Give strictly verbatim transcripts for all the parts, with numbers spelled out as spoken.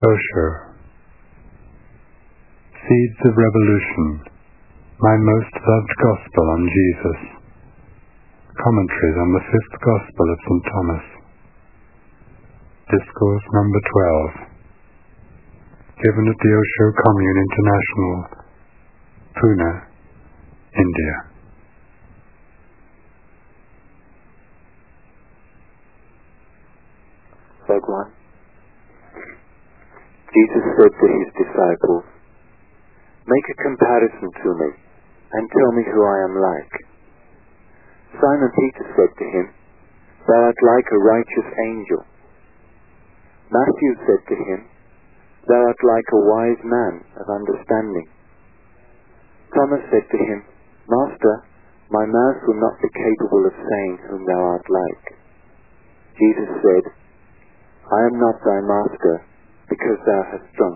Osho. Seeds of Revolution, My Most Loved Gospel on Jesus. Commentaries on the Fifth Gospel of Saint Thomas. Discourse number twelve. Given at the Osho Commune International, Pune, India. Bhagwan, Jesus said to his disciples, "Make a comparison to me, and tell me who I am like." Simon Peter said to him, "Thou art like a righteous angel." Matthew said to him, "Thou art like a wise man of understanding." Thomas said to him, "Master, my mouth will not be capable of saying whom thou art like." Jesus said, "I am not thy master, because thou hast drunk.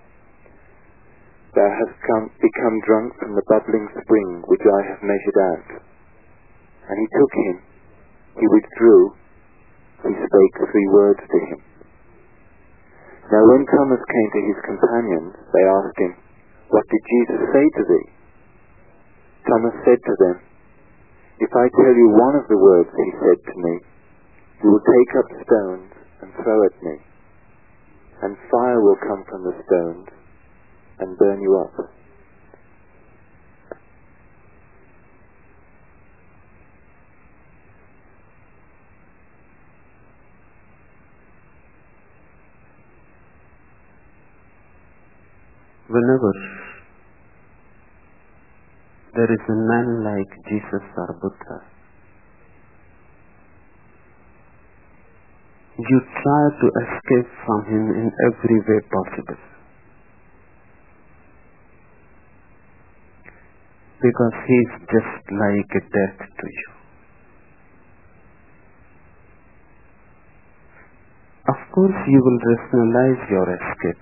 Thou hast come, become drunk from the bubbling spring which I have measured out." And he took him, he withdrew, he spake three words to him. Now when Thomas came to his companions, they asked him, "What did Jesus say to thee?" Thomas said to them, "If I tell you one of the words he said to me, you will take up stones and throw at me, and fire will come from the stones and burn you up." Whenever there is a man like Jesus or Buddha, you try to escape from him in every way possible, because he is just like a death to you. Of course you will rationalize your escape.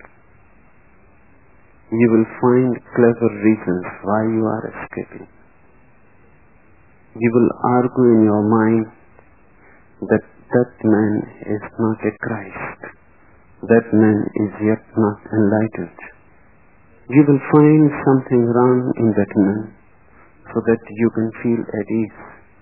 You will find clever reasons why you are escaping. You will argue in your mind that that man is not a Christ. That man is yet not enlightened. You will find something wrong in that man so that you can feel at ease.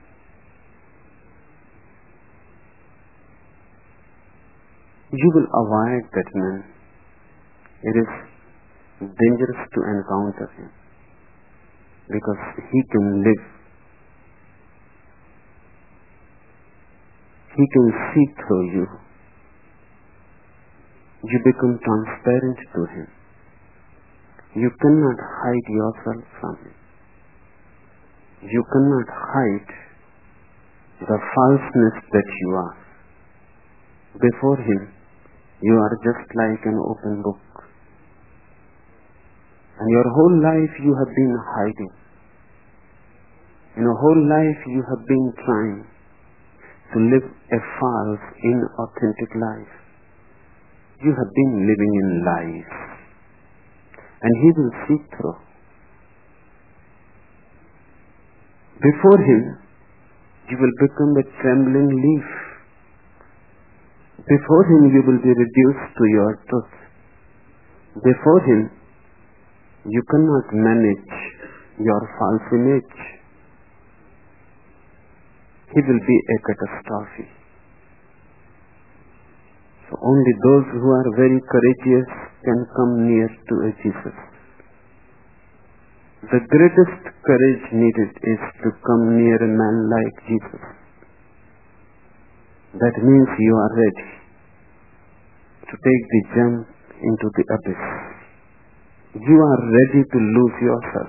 You will avoid that man. It is dangerous to encounter him, because he can live. He can see through you. You become transparent to him. You cannot hide yourself from him. You cannot hide the falseness that you are. Before him, you are just like an open book. And your whole life you have been hiding. In your whole life you have been trying to live a false, inauthentic life. You have been living in lies. And he will see through. Before him, you will become a trembling leaf. Before him, you will be reduced to your truth. Before him, you cannot manage your false image. He will be a catastrophe. So only those who are very courageous can come near to a Jesus. The greatest courage needed is to come near a man like Jesus. That means you are ready to take the jump into the abyss. You are ready to lose yourself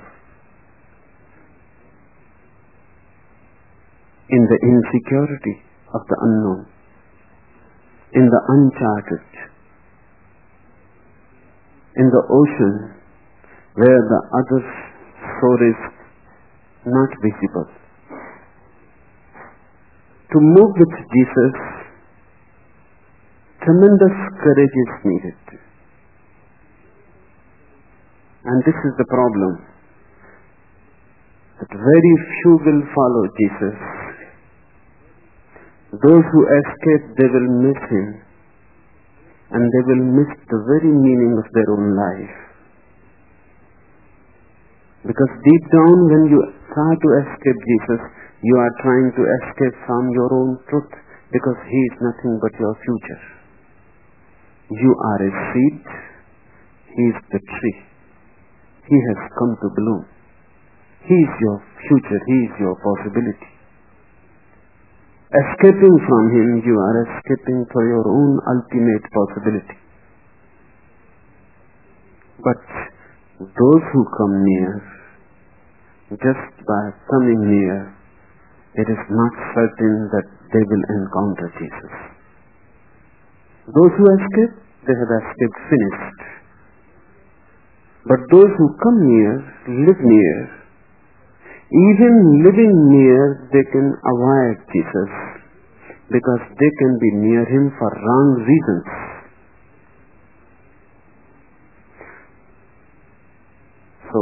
in the insecurity of the unknown, in the uncharted, in the ocean where the other shore is not visible. To move with Jesus, tremendous courage is needed. And this is the problem, that very few will follow Jesus. Those who escape, they will miss him. and they will miss the very meaning of their own life. Because deep down, when you try to escape Jesus, you are trying to escape from your own truth, because He is nothing but your future. You are a seed, He is the tree. He has come to bloom. He is your future, He is your possibility. Escaping from Him, you are escaping for your own ultimate possibility. But those who come near, just by coming near, it is not certain that they will encounter Jesus. Those who escape, they have escaped finished. But those who come near, live near, even living near, they can avoid Jesus, because they can be near Him for wrong reasons. So,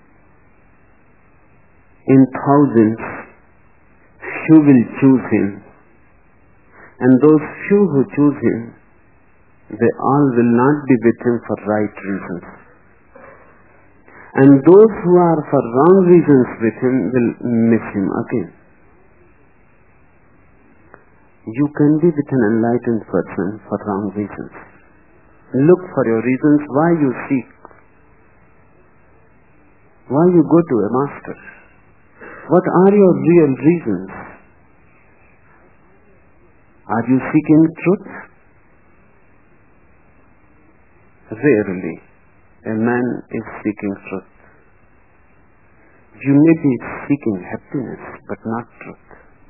in thousands, few will choose Him, and those few who choose Him, they all will not be with Him for right reasons. And those who are for wrong reasons with Him will miss Him again. You can be with an enlightened person for wrong reasons. Look for your reasons why you seek, why you go to a master. What are your real reasons? Are you seeking truth? Rarely a man is seeking truth. You may be seeking happiness, but not truth.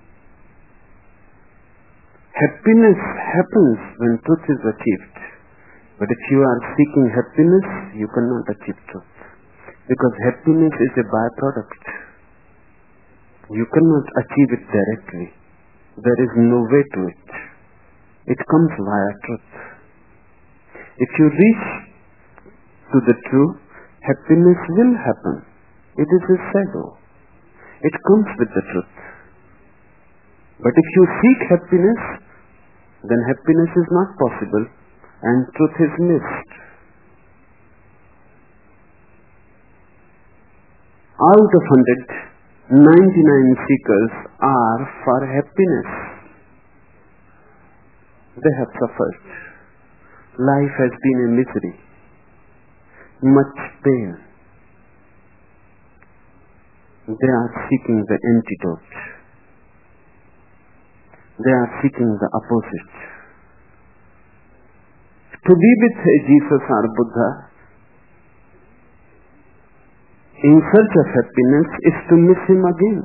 Happiness happens when truth is achieved. But if you are seeking happiness, you cannot achieve truth. Because happiness is a byproduct. You cannot achieve it directly. There is no way to it. It comes via truth. If you reach to the true, happiness will happen. It is a shadow. It comes with the truth. But if you seek happiness, then happiness is not possible and truth is missed. Out of hundred, ninety-nine seekers are for happiness. They have suffered. Life has been a misery, much pain. They are seeking the antidote. They are seeking the opposite. To be with Jesus or Buddha in search of happiness is to miss Him again,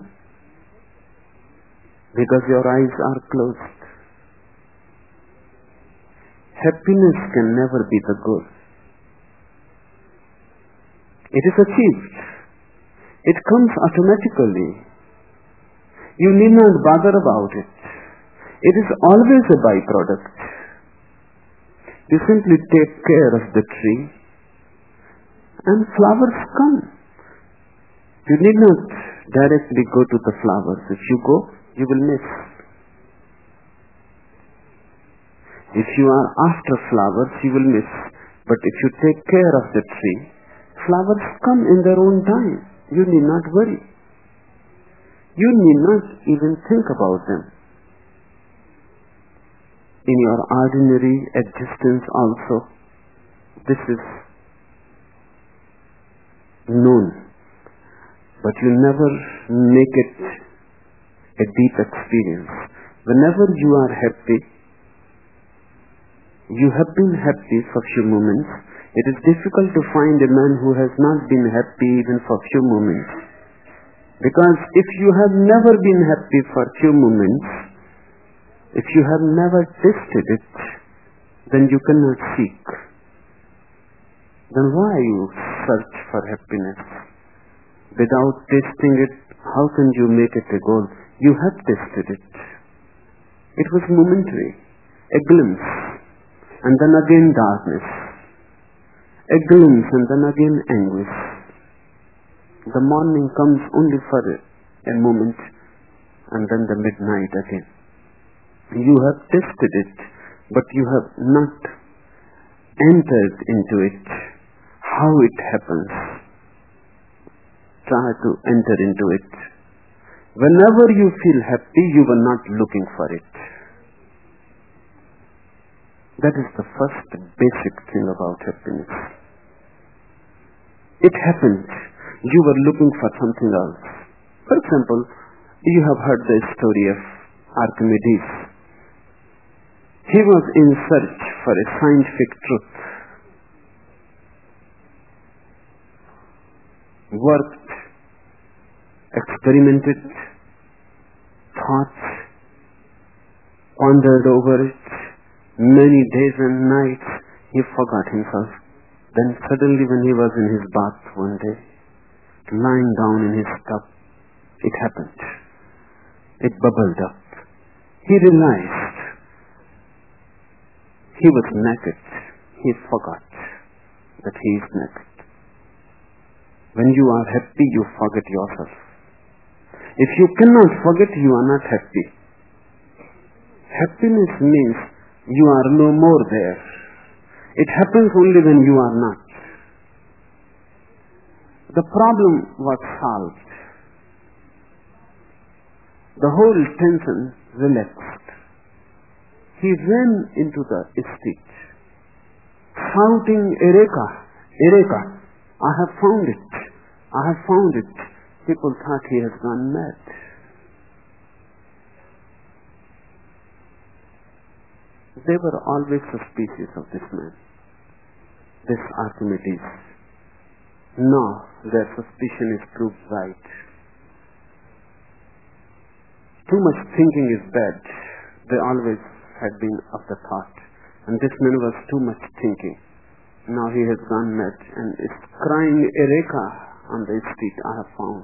because your eyes are closed. Happiness can never be the goal. It is achieved. It comes automatically. You need not bother about it. It is always a byproduct. You simply take care of the tree and flowers come. You need not directly go to the flowers. If you go, you will miss. If you are after flowers, you will miss. But if you take care of the tree, flowers come in their own time. You need not worry. You need not even think about them. In your ordinary existence also, this is known. But you never make it a deep experience. Whenever you are happy, you have been happy for few moments. It is difficult to find a man who has not been happy even for few moments. Because if you have never been happy for few moments, if you have never tasted it, then you cannot seek. Then why you search for happiness? Without tasting it, how can you make it a goal? You have tasted it. It was momentary, a glimpse, and then again darkness. A glimpse and then again anguish. The morning comes only for a moment, and then the midnight again. You have tasted it, but you have not entered into it, how it happens. Try to enter into it. Whenever you feel happy, you were not looking for it. That is the first basic thing about happiness. It happened. You were looking for something else. For example, you have heard the story of Archimedes. He was in search for a scientific truth. Worked, experimented, thought, pondered over it. Many days and nights he forgot himself. Then suddenly when he was in his bath one day, lying down in his tub, it happened. It bubbled up. He realized he was naked. He forgot that he is naked. When you are happy, you forget yourself. If you cannot forget, you are not happy. Happiness means you are no more there. It happens only when you are not. The problem was solved. The whole tension relaxed. He ran into the street, shouting, Eureka! Eureka! I have found it! I have found it! People thought he has gone mad. They were always suspicious of this man, this Archimedes. Now their suspicion is proved right. Too much thinking is bad. They always had been of the thought. And this man was too much thinking. Now he has gone mad and is crying, Eureka! On the street, I have found.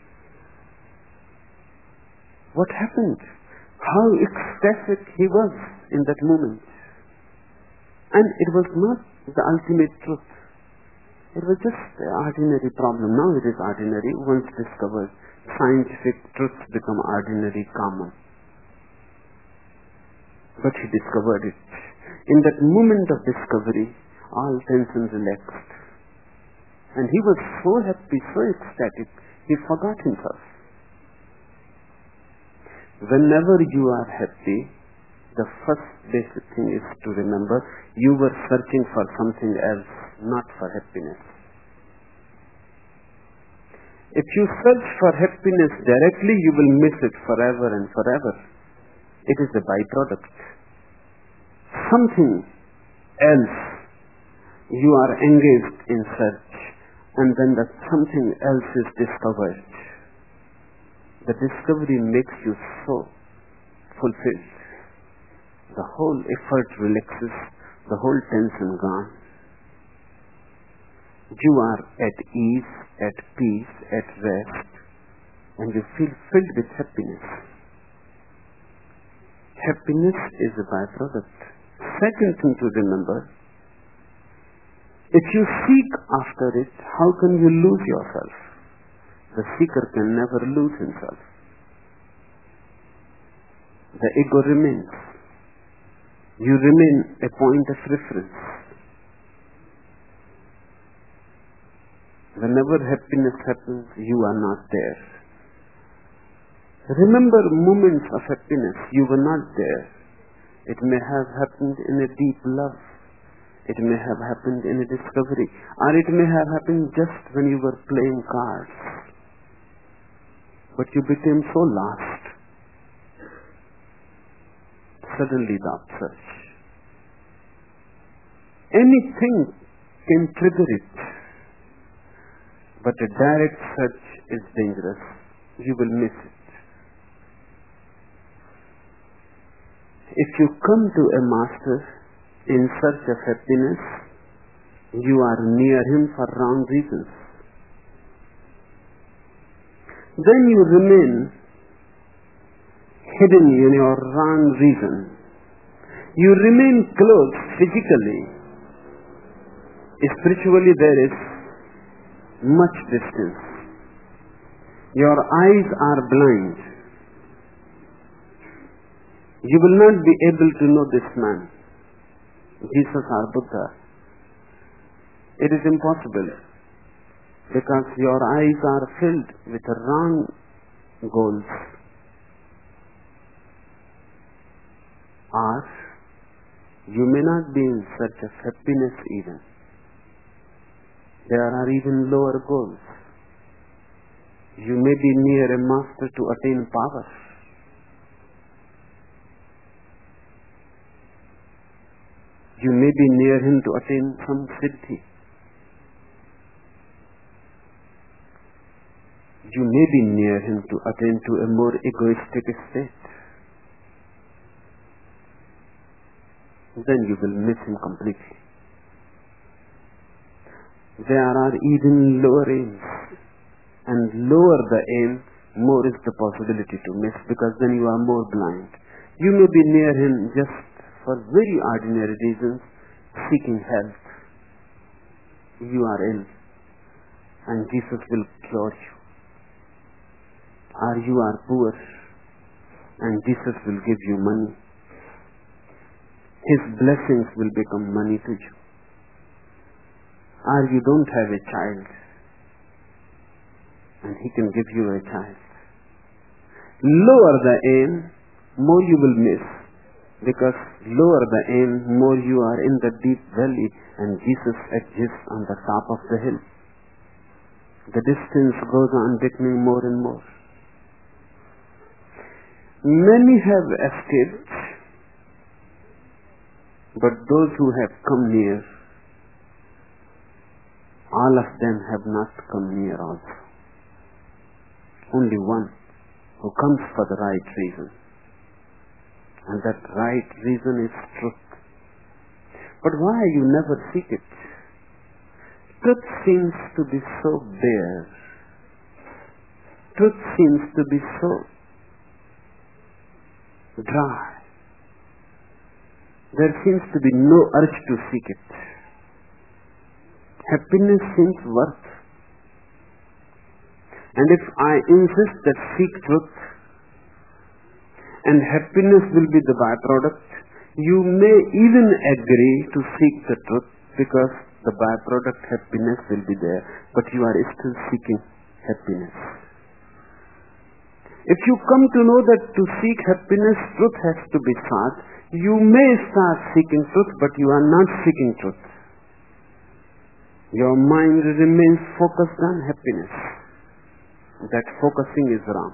What happened? How ecstatic he was in that moment. And it was not the ultimate truth. It was just an ordinary problem. Now it is ordinary. Once discovered, scientific truths become ordinary, common. But he discovered it. In that moment of discovery, all tension relaxed. And he was so happy, so ecstatic, he forgot himself. Whenever you are happy, the first basic thing is to remember you were searching for something else, not for happiness. If you search for happiness directly, you will miss it forever and forever. It is a byproduct. Something else, you are engaged in search, and then that something else is discovered. The discovery makes you so fulfilled. The whole effort relaxes, the whole tension gone. You are at ease, at peace, at rest, and you feel filled with happiness. Happiness is a byproduct. Second thing to remember, if you seek after it, how can you lose yourself? The seeker can never lose himself. The ego remains. You remain a point of reference. Whenever happiness happens, you are not there. Remember moments of happiness, you were not there. It may have happened in a deep love. It may have happened in a discovery. Or it may have happened just when you were playing cards. But you became so lost. Suddenly the upsurge. Anything can trigger it. But a direct search is dangerous. You will miss it. If you come to a master in search of happiness, you are near him for wrong reasons. Then you remain hidden in your wrong reason. You remain close physically. Spiritually there is much distance. Your eyes are blind. You will not be able to know this man, Jesus or Buddha, It is impossible because your eyes are filled with wrong goals. Or you may not be in search of happiness even. There are even lower goals. You may be near a master to attain power. You may be near him to attain some siddhi. You may be near him to attain to a more egoistic state. Then you will miss him completely. There are even lower aims. And lower the aim, more is the possibility to miss, because then you are more blind. You may be near him just for very ordinary reasons, seeking health. You are ill, and Jesus will cure you. Or you are poor, and Jesus will give you money. His blessings will become money to you. Or you don't have a child, and he can give you a child. Lower the aim, more you will miss, because lower the aim, more you are in the deep valley, and Jesus exists on the top of the hill. The distance goes on becoming more and more. Many have escaped, but those who have come near, all of them have not come near also. Only one who comes for the right reason. And that right reason is truth. But why you never seek it? Truth seems to be so bare. Truth seems to be so dry. There seems to be no urge to seek it. Happiness seems worth. And if I insist that seek truth, and happiness will be the byproduct, you may even agree to seek the truth, because the byproduct happiness will be there, but you are still seeking happiness. If you come to know that to seek happiness, truth has to be sought, you may start seeking truth, but you are not seeking truth. Your mind remains focused on happiness. That focusing is wrong.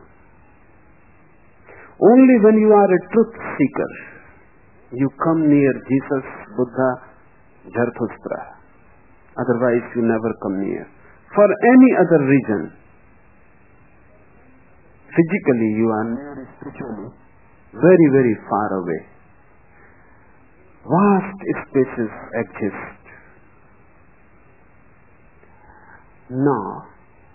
Only when you are a truth seeker, you come near Jesus, Buddha, Zarathustra. Otherwise you never come near. For any other reason, physically you are near, spiritually very, very far away. Vast spaces exist. Now,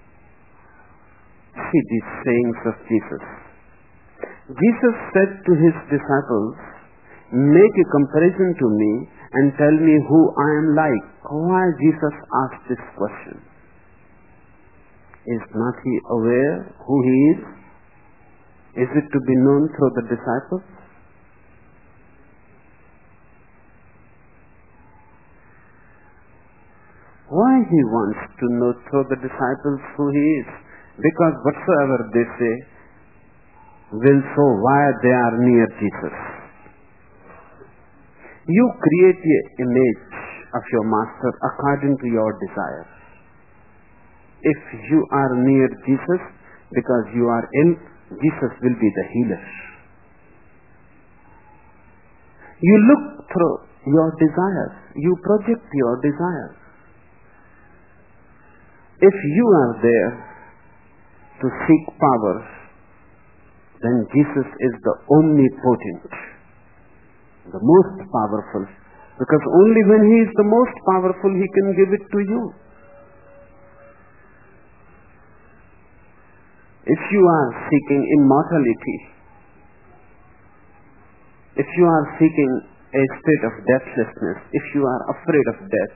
see these sayings of Jesus. Jesus said to his disciples, make a comparison to me and tell me who I am like. Why Jesus asked this question? Is not he aware who he is? Is it to be known through the disciples? Why he wants to know through the disciples who he is? Because whatsoever they say will show why they are near Jesus. You create an image of your master according to your desire. If you are near Jesus because you are ill, Jesus will be the healer. You look through your desires. You project your desires. If you are there to seek power, then Jesus is the omnipotent, the most powerful, because only when he is the most powerful he can give it to you. If you are seeking immortality, if you are seeking a state of deathlessness, if you are afraid of death,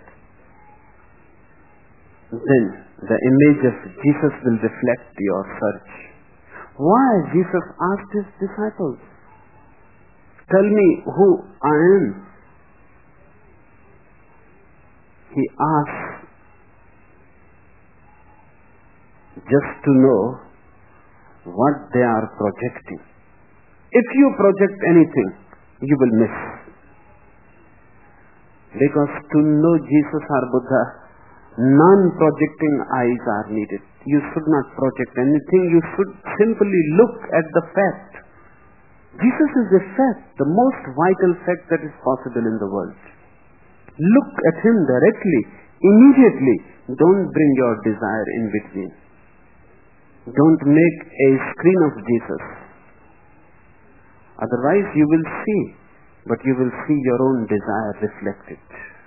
then the image of Jesus will reflect your search. Why Jesus asked his disciples, tell me who I am. He asked just to know what they are projecting. If you project anything, you will miss. Because to know Jesus or Buddha, non-projecting eyes are needed. You should not project anything. You should simply look at the fact. Jesus is a fact, the most vital fact that is possible in the world. Look at him directly, immediately. Don't bring your desire in between. Don't make a screen of Jesus. Otherwise you will see, but you will see your own desire reflected.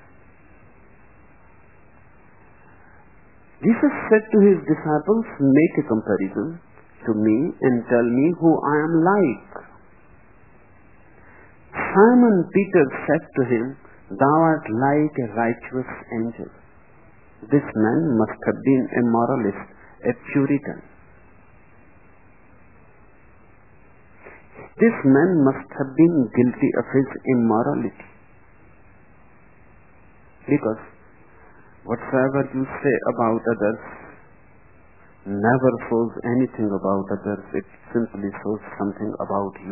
Jesus said to his disciples, make a comparison to me and tell me who I am like. Simon Peter said to him, thou art like a righteous angel. This man must have been a moralist, a Puritan. This man must have been guilty of his immorality. Because whatsoever you say about others never shows anything about others. It simply shows something about you.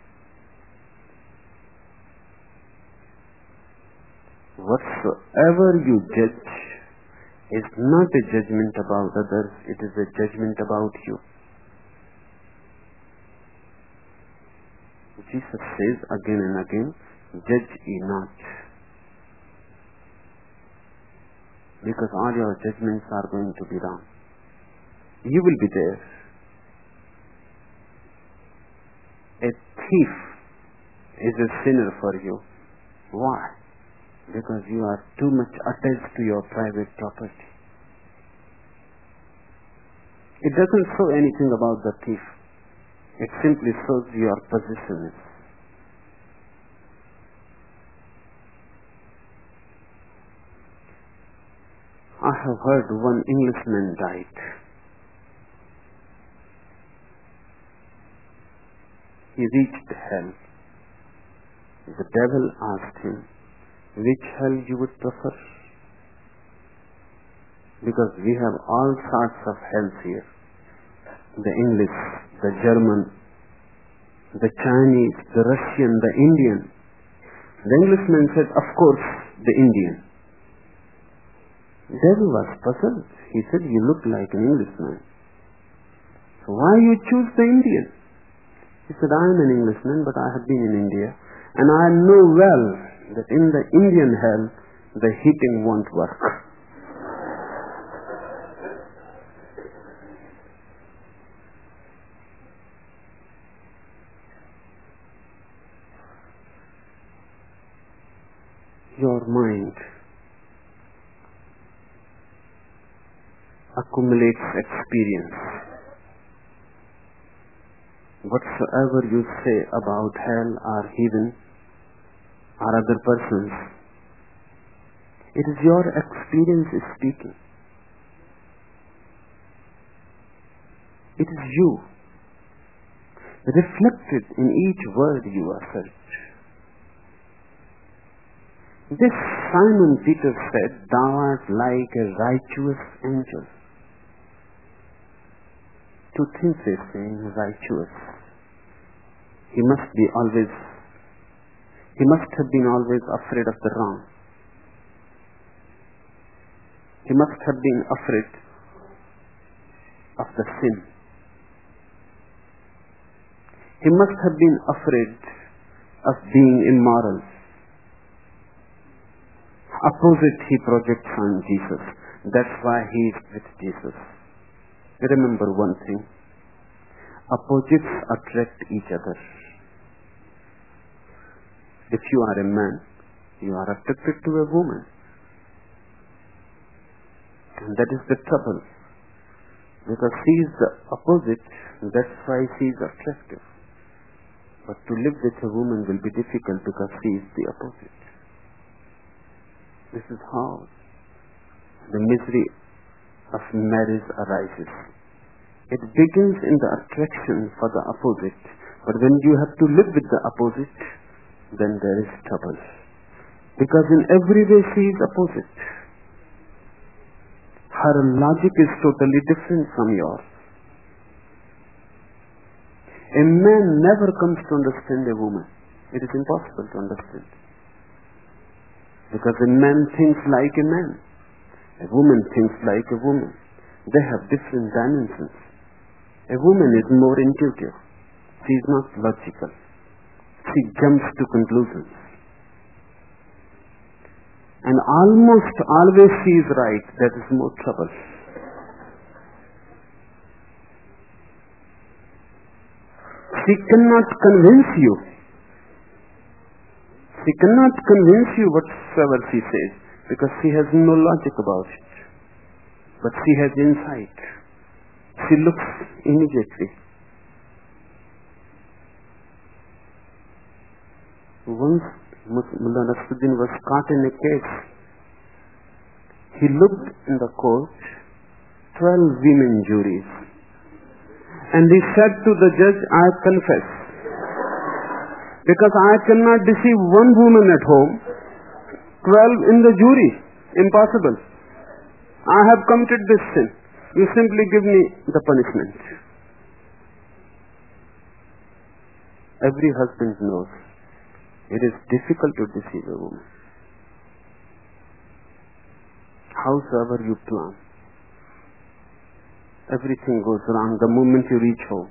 Whatsoever you judge is not a judgment about others, it is a judgment about you. Jesus says again and again, judge ye not. Because all your judgments are going to be wrong. You will be there. A thief is a sinner for you. Why? Because you are too much attached to your private property. It doesn't show anything about the thief. It simply shows your possessiveness. I have heard one Englishman died. He reached hell. The devil asked him, which hell you would prefer? Because we have all sorts of hells here. The English, the German, the Chinese, the Russian, the Indian. The Englishman said, of course, the Indian. The devil was puzzled. He said, you look like an Englishman. So why you choose the Indian? He said, I am an Englishman, but I have been in India. And I know well that in the Indian hell, the heating won't work. Your mind accumulates experience. Whatsoever you say about hell or heaven or other persons, it is your experience speaking. It is you, reflected in each word you assert. This Simon Peter said, thou art like a righteous angel. Two things is saying, righteous. He must be always, he must have been always afraid of the wrong. He must have been afraid of the sin. He must have been afraid of being immoral. Opposite he projects on Jesus. That's why he is with Jesus. Remember one thing. Opposites attract each other. If you are a man, you are attracted to a woman. And that is the trouble. Because she is the opposite, that's why she is attractive. But to live with a woman will be difficult because she is the opposite. This is how the misery of marriage arises. It begins in the attraction for the opposite, but when you have to live with the opposite, then there is trouble. Because in every way she is opposite. Her logic is totally different from yours. A man never comes to understand a woman. It is impossible to understand. Because a man thinks like a man. A woman thinks like a woman. They have different dimensions. A woman is more intuitive. She is not logical. She jumps to conclusions. And almost always she is right. That is more trouble. She cannot convince you. She cannot convince you whatsoever she says, because she has no logic about it. But she has insight. She looks immediately. Once Mullah Nasruddin was caught in a case. He looked in the court, twelve women juries. And he said to the judge, I confess. Because I cannot deceive one woman at home, twelve in the jury. Impossible. I have committed this sin. You simply give me the punishment. Every husband knows it is difficult to deceive a woman. Howsoever you plan, everything goes wrong the moment you reach home.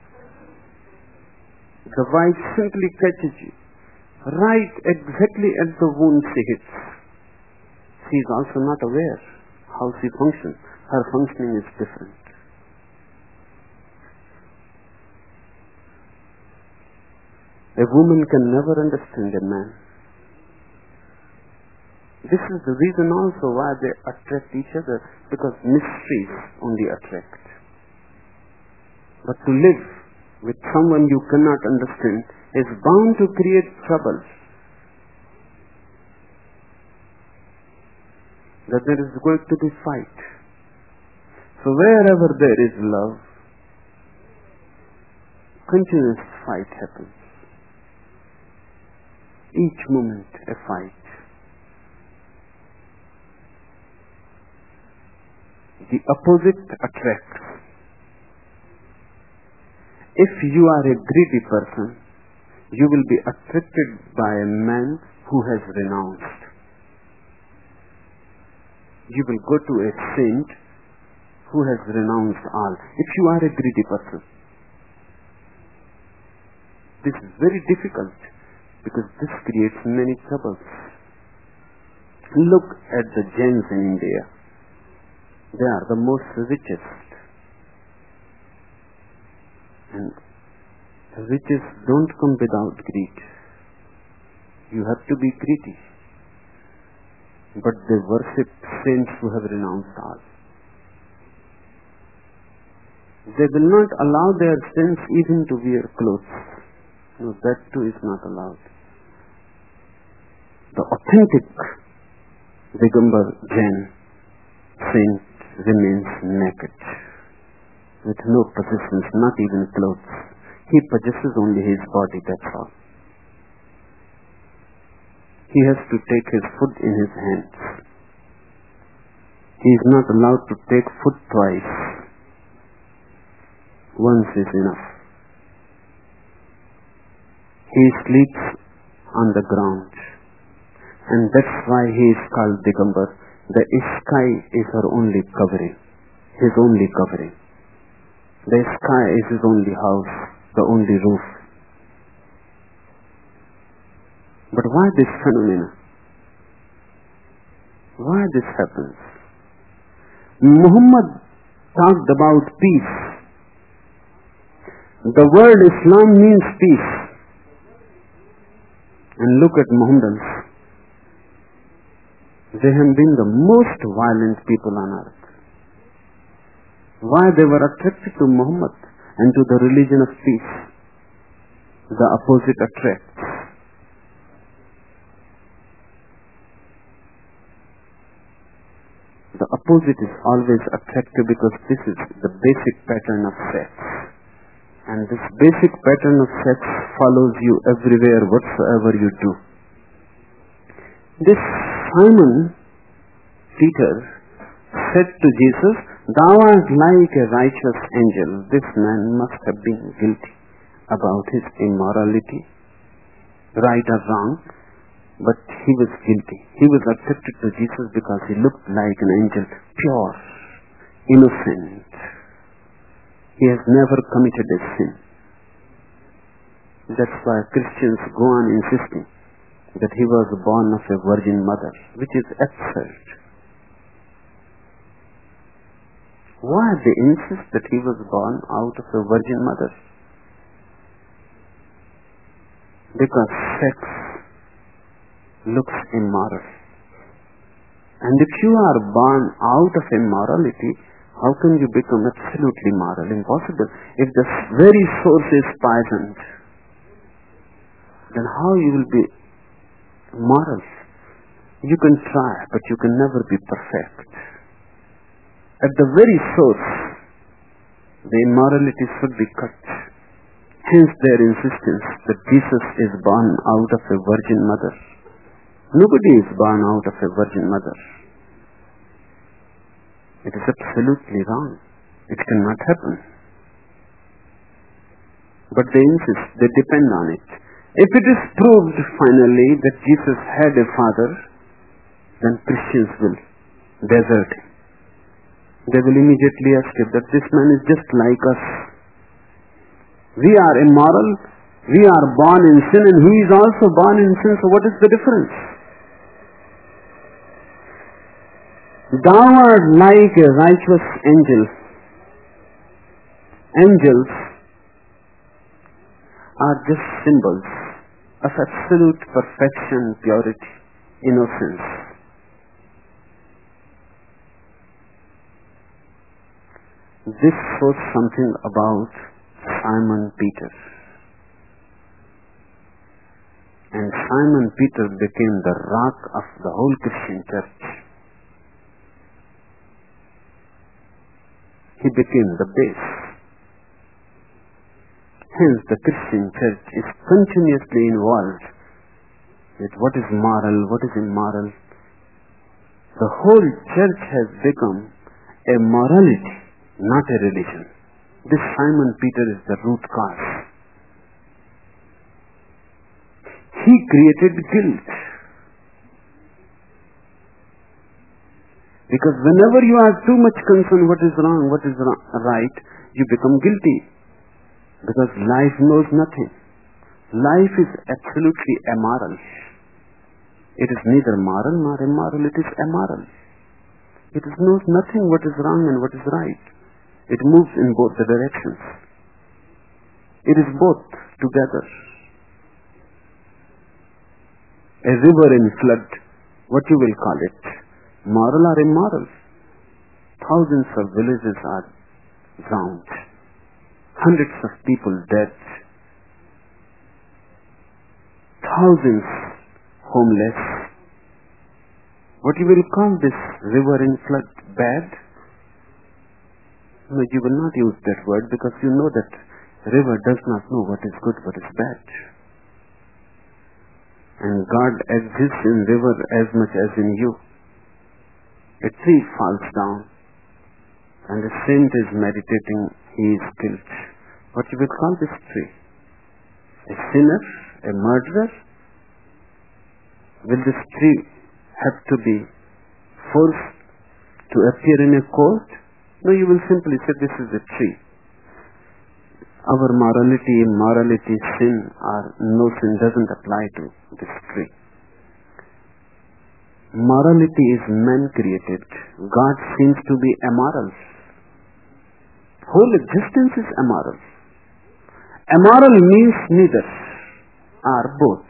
The wife simply catches you right exactly at the wound she hits. She is also not aware how she functions. Her functioning is different. A woman can never understand a man. This is the reason also why they attract each other, because mysteries only attract. But to live with someone you cannot understand is bound to create trouble. That there is going to be fight. So wherever there is love, continuous fight happens. Each moment a fight. The opposite attracts. If you are a greedy person, you will be attracted by a man who has renounced. You will go to a saint who has renounced all. If you are a greedy person, this is very difficult, because this creates many troubles. Look at the Jains in India. They are the most richest. And the riches don't come without greed. You have to be greedy. But they worship saints who have renounced all. They will not allow their saints even to wear clothes. No, that too is not allowed. The authentic Digambar Jain saint remains naked, with no possessions, not even clothes. He possesses only his body, that's all. He has to take his food in his hands. He is not allowed to take food twice. Once is enough. He sleeps on the ground. And that's why he is called Digambar. The sky is her only covering, his only covering. The sky is his only house, the only roof. But why this phenomenon? Why this happens? Muhammad talked about peace. The word Islam means peace. And look at Muhammadans. They have been the most violent people on earth. Why they were attracted to Muhammad and to the religion of peace? The opposite attracts. The opposite is always attractive, because this is the basic pattern of sex. And this basic pattern of sex follows you everywhere, whatsoever you do. This Simon Peter said to Jesus, "Thou art like a righteous angel." This man must have been guilty about his immorality, right or wrong, but he was guilty. He was accepted to Jesus because he looked like an angel, pure, innocent. He has never committed a sin. That's why Christians go on insisting that he was born of a virgin mother, which is absurd. Why they insist that he was born out of a virgin mother? Because sex looks immoral. And if you are born out of immorality, how can you become absolutely moral? Impossible. If the very source is poisoned, then how you will be moral? You can try, but you can never be perfect. At the very source, the immorality should be cut. Hence their insistence that Jesus is born out of a virgin mother. Nobody is born out of a virgin mother. It is absolutely wrong. It cannot happen. But they insist, they depend on it. If it is proved finally that Jesus had a father, then Christians will desert him. They will immediately escape that this man is just like us. We are immoral, we are born in sin, and he is also born in sin, so what is the difference? Thou art like a righteous angel. Angels are just symbols of absolute perfection, purity, innocence. This shows something about Simon Peter. And Simon Peter became the rock of the whole Christian church. He became the base. Hence the Christian church is continuously involved with what is moral, what is immoral. The whole church has become a morality, not a religion. This Simon Peter is the root cause. He created guilt. Because whenever you are too much concerned what is wrong, what is wrong, right, you become guilty. Because life knows nothing. Life is absolutely amoral. It is neither moral nor immoral, it is amoral. It knows nothing what is wrong and what is right. It moves in both the directions. It is both together. A river in flood, what you will call it? Moral or immoral? Thousands of villages are drowned. Hundreds of people dead. Thousands homeless. What you will call this river in flood? Bad? No, you will not use that word because you know that river does not know what is good, what is bad. And God exists in river as much as in you. A tree falls down and the saint is meditating, he is killed. What you will call this tree? A sinner? A murderer? Will this tree have to be forced to appear in a court? No, you will simply say this is a tree. Our morality, immorality, sin or no sin doesn't apply to this tree. Morality is man-created. God seems to be immoral. Whole existence is immoral. Immoral means neither or both.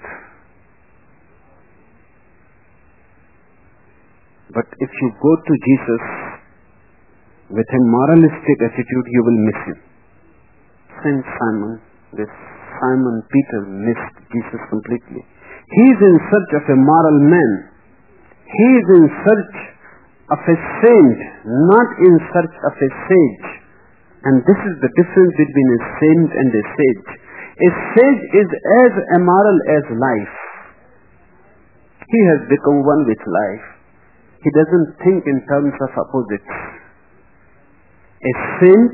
But if you go to Jesus with a moralistic attitude, you will miss him. Saint Simon, this Simon Peter missed Jesus completely. He is in search of a moral man. He is in search of a saint, not in search of a sage. And this is the difference between a saint and a sage. A sage is as immoral as life. He has become one with life. He doesn't think in terms of opposites. A saint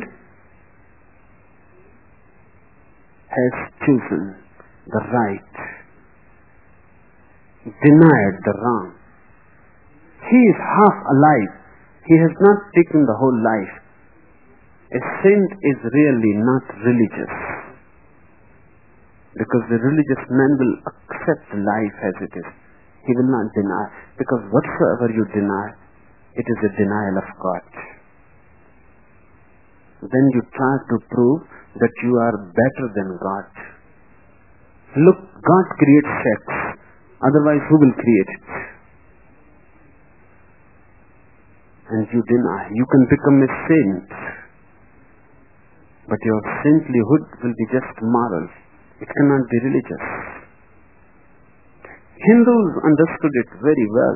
has chosen the right, denied the wrong. He is half alive. He has not taken the whole life. A saint is really not religious, because the religious man will accept life as it is. He will not deny, because whatsoever you deny, it is a denial of God. Then you try to prove that you are better than God. Look, God creates sex, otherwise who will create it? And you deny. You can become a saint, but your saintlyhood will be just moral. It cannot be religious. Hindus understood it very well.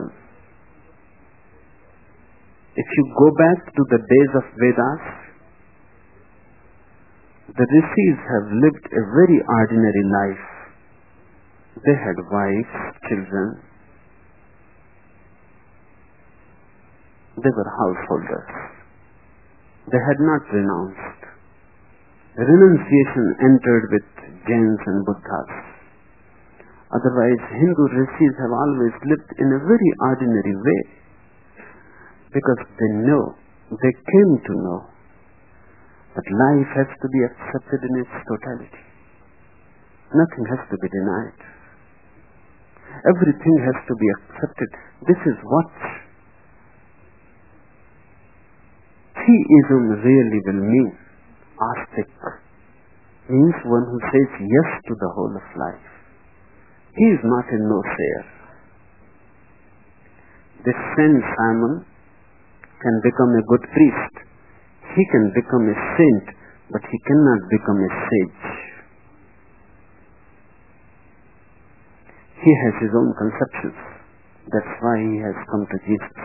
If you go back to the days of Vedas, the rishis have lived a very ordinary life. They had wives, children. They were householders. They had not renounced. Renunciation entered with Jains and Buddhas. Otherwise, Hindu rishis have always lived in a very ordinary way, because they know, they came to know, that life has to be accepted in its totality. Nothing has to be denied. Everything has to be accepted. This is what theism really will mean. Astic means one who says yes to the whole of life. He is not a no-sayer. This Saint Simon can become a good priest. He can become a saint, but he cannot become a sage. He has his own conceptions. That's why he has come to Jesus.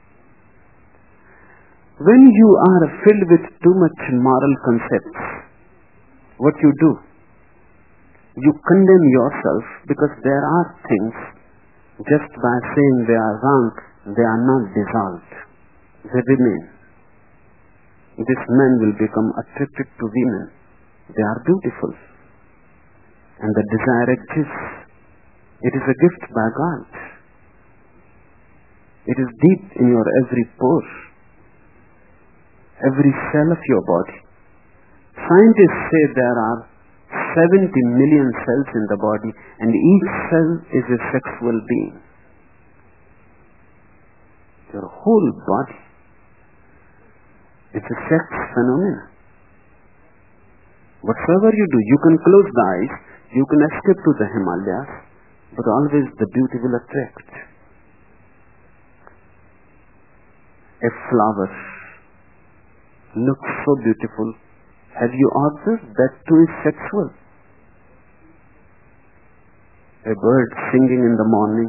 When you are filled with too much moral concepts, what you do? You condemn yourself, because there are things, just by saying they are wrong, they are not dissolved. They remain. This man will become attracted to women. They are beautiful. And the desire exists. It is a gift by God. It is deep in your every pore, every cell of your body. Scientists say there are seventy million cells in the body, and each cell is a sexual being. Your whole body is a sex phenomenon. Whatsoever you do, you can close the eyes, you can escape to the Himalayas, but always the beauty will attract. A flower looks so beautiful. Have you observed that too is sexual? A bird singing in the morning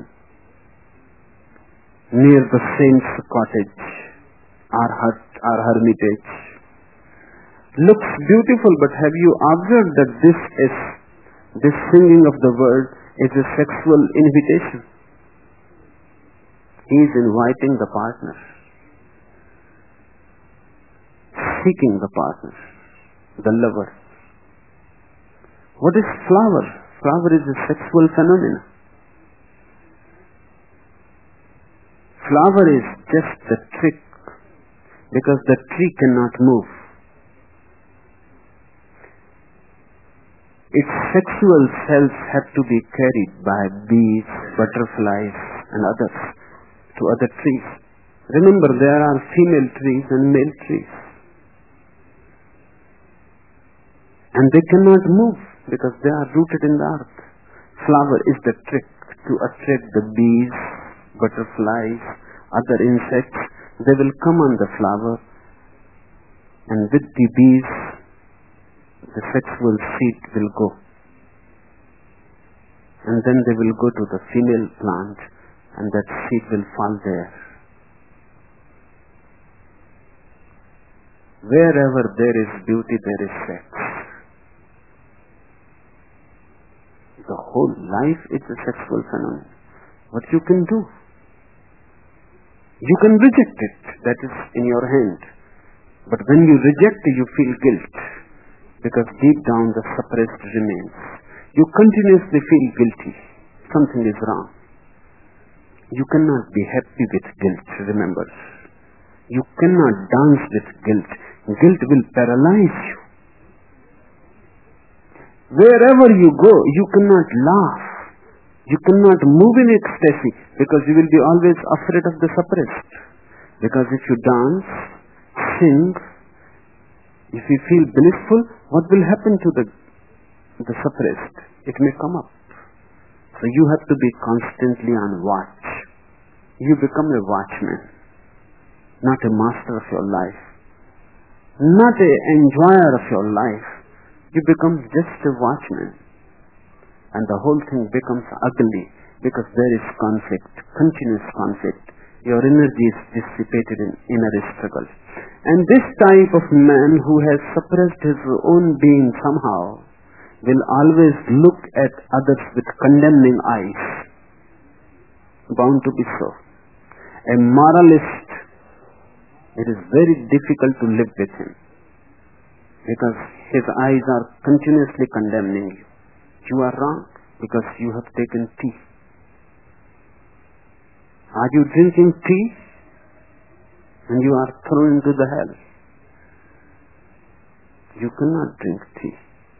near the saint's cottage or hut or hermitage looks beautiful, but have you observed that this is this singing of the bird is a sexual invitation? He is inviting the partner, seeking the partner, the lover. What is flower? Flower is a sexual phenomenon. Flower is just the trick, because the tree cannot move. Its sexual cells have to be carried by bees, butterflies, and others to other trees. Remember, there are female trees and male trees. And they cannot move because they are rooted in the earth. Flower is the trick to attract the bees, butterflies, other insects. They will come on the flower, and with the bees, the sexual seed will go. And then they will go to the female plant, and that seed will fall there. Wherever there is beauty, there is sex. The whole life is a sexual phenomenon. What you can do? You can reject it. That is in your hand. But when you reject, you feel guilt. Because deep down the suppressed remains. You continuously feel guilty. Something is wrong. You cannot be happy with guilt, remember. You cannot dance with guilt. Guilt will paralyze you. Wherever you go, you cannot laugh. You cannot move in ecstasy because you will be always afraid of the suppressed. Because if you dance, sing, if you feel blissful, what will happen to the, the suppressed? It may come up. So you have to be constantly on watch. You become a watchman, not a master of your life, not an enjoyer of your life. You become just a watchman. And the whole thing becomes ugly because there is conflict, continuous conflict. Your energy is dissipated in inner struggle. And this type of man who has suppressed his own being somehow will always look at others with condemning eyes. Bound to be so. A moralist, it is very difficult to live with him because his eyes are continuously condemning you. You are wrong because you have taken tea. Are you drinking tea? And you are thrown into the hell. You cannot drink tea.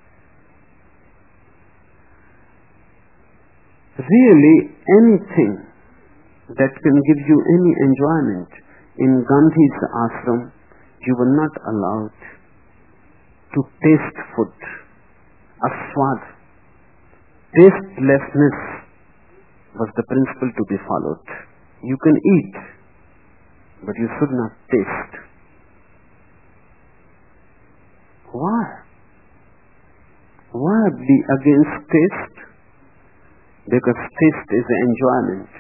Really, anything that can give you any enjoyment, in Gandhi's ashram, you were not allowed to taste food. Aswad. Tastelessness was the principle to be followed. You can eat, but you should not taste. Why? Why be against taste? Because taste is enjoyment.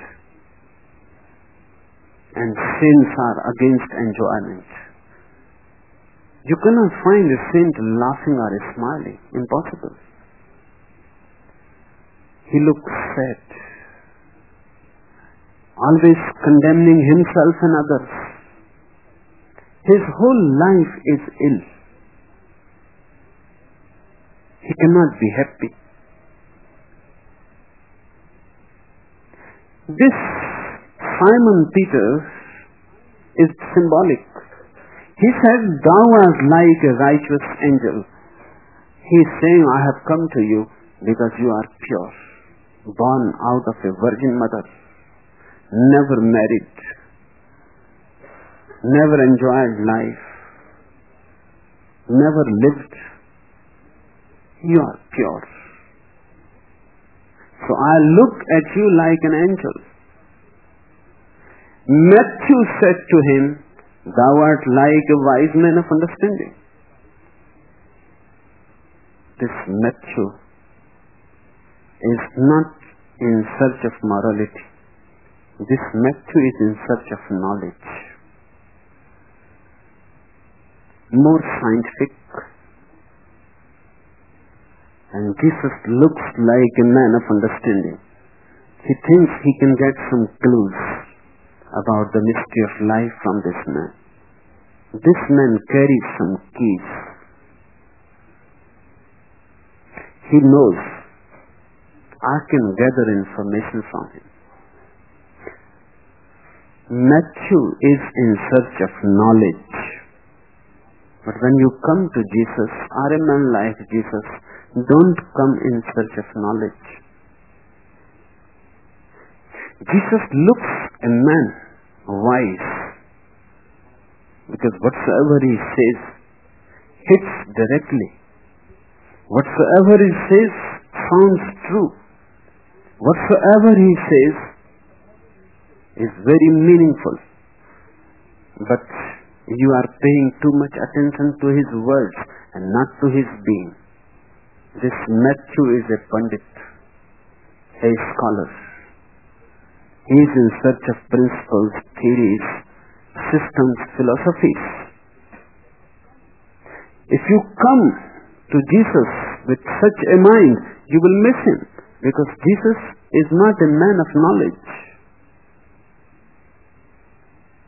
And sins are against enjoyment. You cannot find a saint laughing or smiling. Impossible. He looks sad. Always condemning himself and others. His whole life is ill. He cannot be happy. This Simon Peter is symbolic. He said, "Thou art like a righteous angel." He is saying, I have come to you because you are pure, born out of a virgin mother, never married, never enjoyed life, never lived. You are pure. So I look at you like an angel. Matthew said to him, "Thou art like a wise man of understanding." This Matthew is not in search of morality. This Matthew is in search of knowledge. More scientific. And Jesus looks like a man of understanding. He thinks he can get some clues about the mystery of life from this man. This man carries some keys. He knows I can gather information from him. Matthew is in search of knowledge. But when you come to Jesus, or a man like Jesus, don't come in search of knowledge. Jesus looks a man wise, because whatsoever he says hits directly. Whatsoever he says sounds true. Whatsoever he says is very meaningful. But you are paying too much attention to his words and not to his being. This Matthew is a pundit, a scholar. He is in search of principles, theories, systems, philosophies. If you come to Jesus with such a mind, you will miss him, because Jesus is not a man of knowledge.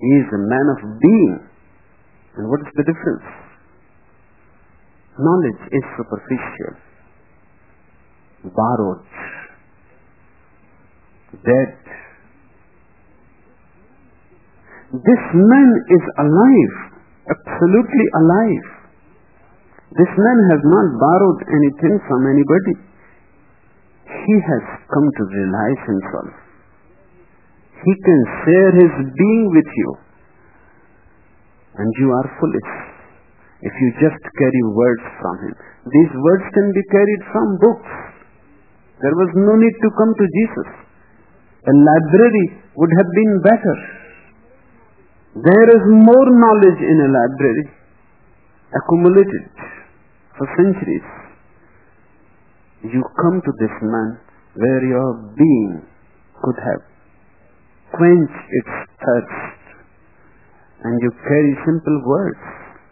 He is a man of being. And what is the difference? Knowledge is superficial, borrowed, dead. This man is alive, absolutely alive. This man has not borrowed anything from anybody. He has come to realize himself. He can share his being with you. And you are foolish if you just carry words from him. These words can be carried from books. There was no need to come to Jesus. A library would have been better. There is more knowledge in a library, accumulated for centuries. You come to this man where your being could have quenched its thirst, and you carry simple words.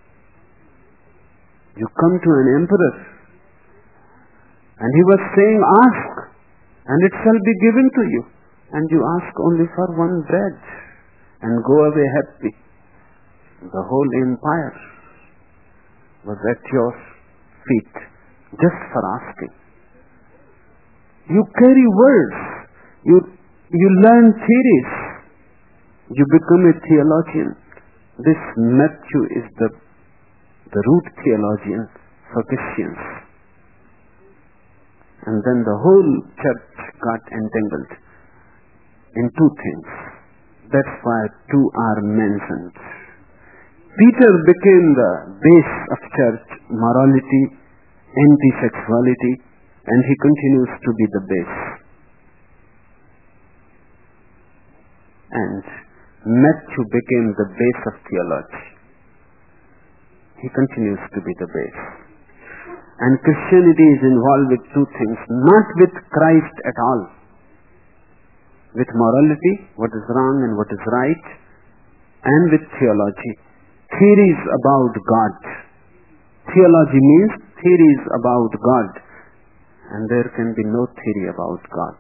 You come to an emperor, and he was saying, ask, and it shall be given to you. And you ask only for one bread, and go away happy. The whole empire was at your feet, just for asking. You carry words, you, you learn theories, you become a theologian. This Matthew is the, the root theologian for Christians. And then the whole church got entangled in two things. That's why two are mentioned. Peter became the base of church morality, anti-sexuality, and he continues to be the base. And Matthew became the base of theology. He continues to be the base. And Christianity is involved with two things, not with Christ at all. With morality, what is wrong and what is right, and with theology. Theories about God. Theology means theories about God. And there can be no theory about God.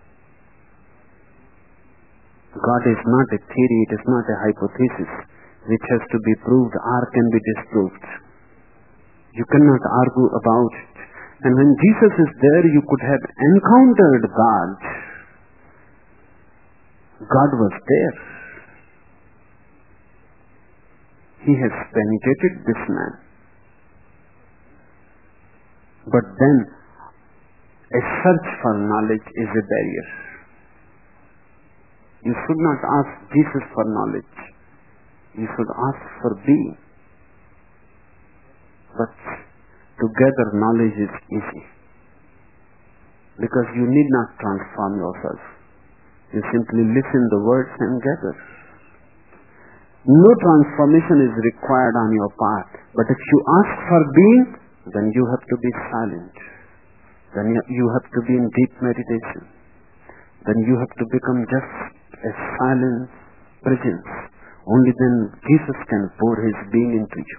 God is not a theory, it is not a hypothesis which has to be proved or can be disproved. You cannot argue about it. And when Jesus is there, you could have encountered God. God was there. He has penetrated this man. But then, a search for knowledge is a barrier. You should not ask Jesus for knowledge. You should ask for being. But to gather knowledge is easy. Because you need not transform yourself. You simply listen the words and gather. No transformation is required on your part. But if you ask for being, then you have to be silent. Then you have to be in deep meditation. Then you have to become just a silent presence. Only then Jesus can pour his being into you.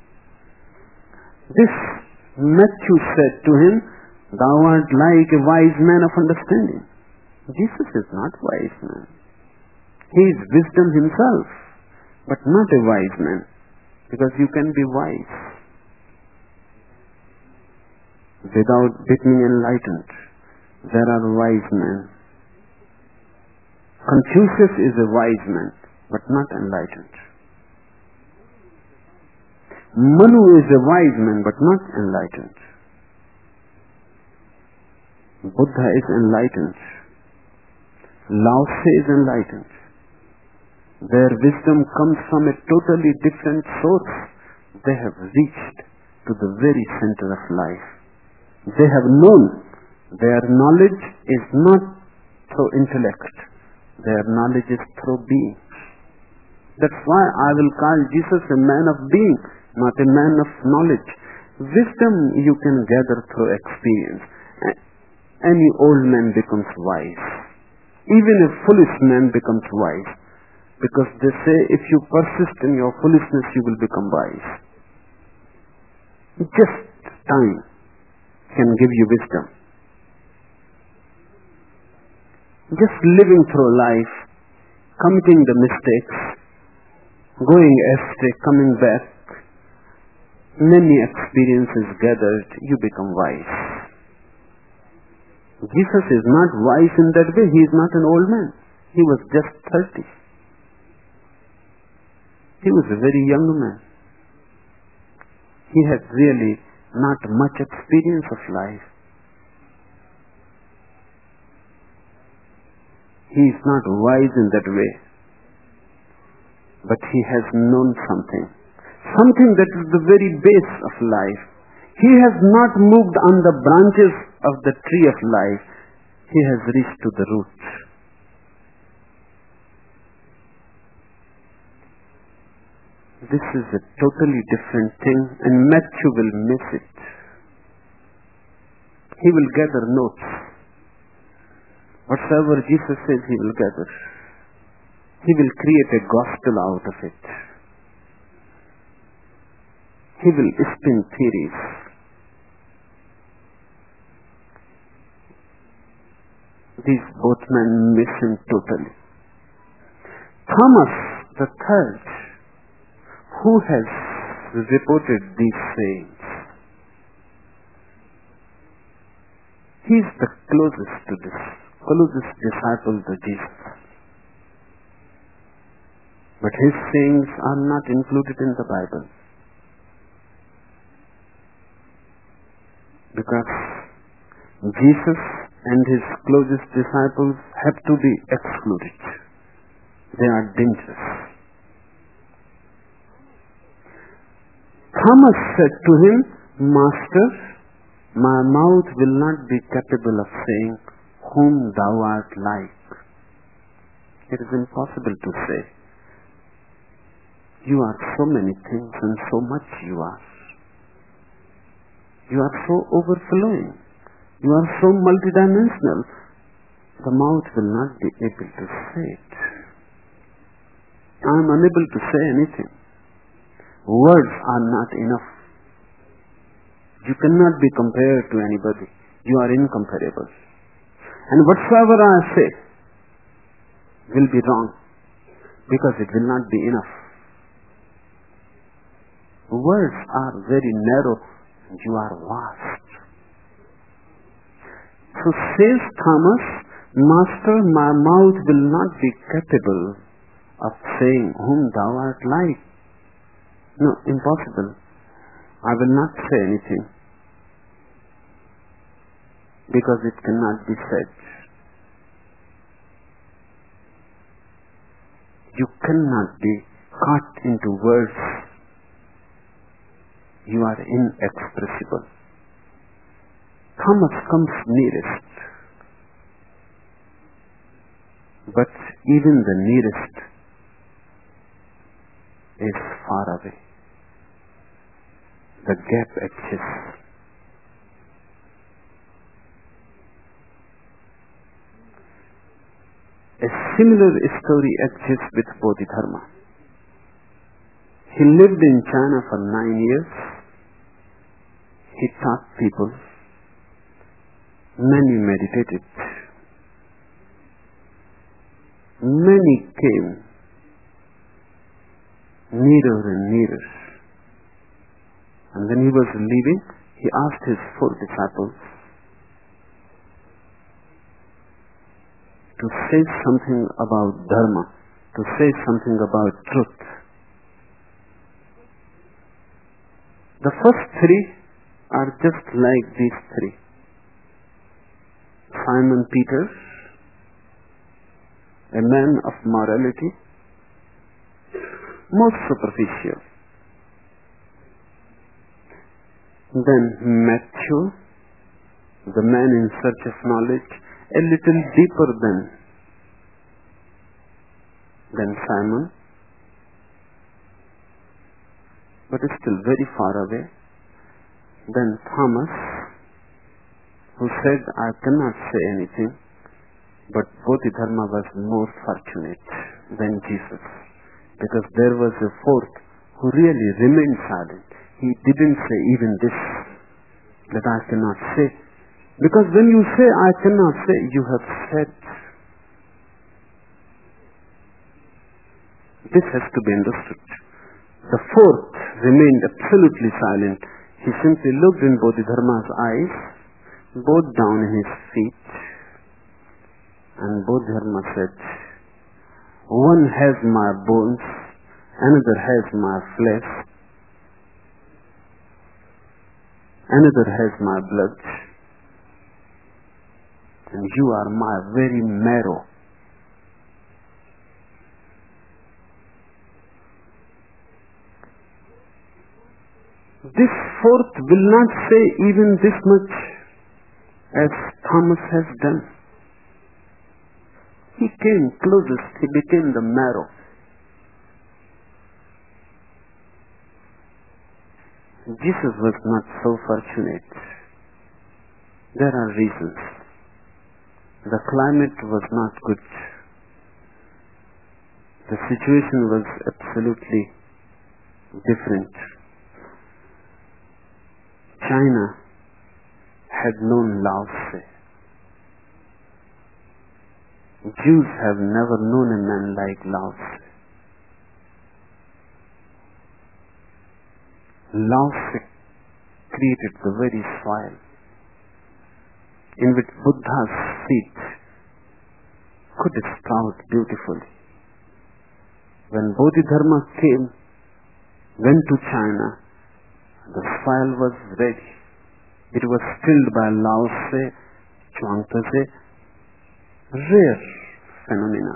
This Matthew said to him, thou art like a wise man of understanding. Jesus is not wise man. He is wisdom himself, but not a wise man, because you can be wise without becoming enlightened. There are wise men. Confucius is a wise man, but not enlightened. Manu is a wise man, but not enlightened. Buddha is enlightened. Lao Tse is enlightened. Their wisdom comes from a totally different source. They have reached to the very center of life. They have known their knowledge is not through intellect. Their knowledge is through being. That's why I will call Jesus a man of being, not a man of knowledge. Wisdom you can gather through experience. Any old man becomes wise. Even a foolish man becomes wise. Because they say if you persist in your foolishness, you will become wise. Just time can give you wisdom. Just living through life, committing the mistakes, going astray, coming back, many experiences gathered, you become wise. Jesus is not wise in that way. He is not an old man. He was just thirty. He was a very young man. He had really not much experience of life. He is not wise in that way. But he has known something. Something that is the very base of life. He has not moved on the branches of the tree of life. He has reached to the root. This is a totally different thing, and Matthew will miss it. He will gather notes. Whatsoever Jesus says, he will gather. He will create a gospel out of it. He will spin theories. These both men miss him totally. Thomas the third, who has reported these sayings, he is the closest to this, closest disciple to Jesus. But his sayings are not included in the Bible. Because Jesus and his closest disciples have to be excluded. They are dangerous. Thomas said to him, Master, my mouth will not be capable of saying, whom thou art like. It is impossible to say. You are so many things and so much you are. You are so overflowing. You are so multidimensional. The mouth will not be able to say it. I am unable to say anything. Words are not enough. You cannot be compared to anybody. You are incomparable. And whatsoever I say will be wrong, because it will not be enough. Words are very narrow, and you are vast. So says Thomas, Master, my mouth will not be capable of saying whom thou art like. No, impossible. I will not say anything, because it cannot be said. You cannot be caught into words. You are inexpressible. Thomas comes nearest, but even the nearest is far away. The gap exists. A similar story exists with Bodhidharma. He lived in China for nine years. He taught people. Many meditated. Many came nearer and nearer. And when he was leaving, he asked his four disciples to say something about Dharma, to say something about truth. The first three are just like these three. Simon Peter, a man of morality, most superficial. Then Matthew, the man in search of knowledge, a little deeper than, than Simon, but still very far away. Then Thomas, who said, I cannot say anything, but Bodhidharma was more fortunate than Jesus, because there was a fourth who really remained silent. He didn't say even this, that I cannot say. Because when you say, I cannot say, you have said. This has to be understood. The fourth remained absolutely silent. He simply looked in Bodhidharma's eyes, bowed down in his feet, and Bodhidharma said, "One has my bones, another has my flesh, another has my blood, and you are my very marrow." This fourth will not say even this much as Thomas has done. He came closest, he became the marrow. Jesus was not so fortunate. There are reasons. The climate was not good. The situation was absolutely different. China had known Lao Tse. Jews have never known a man like Lao Tse. Lao Tse created the very soil in which Buddha's feet could sprout beautifully. When Bodhidharma came, went to China, the soil was ready. It was filled by Lao Tse, Chuang Tse, rare phenomena.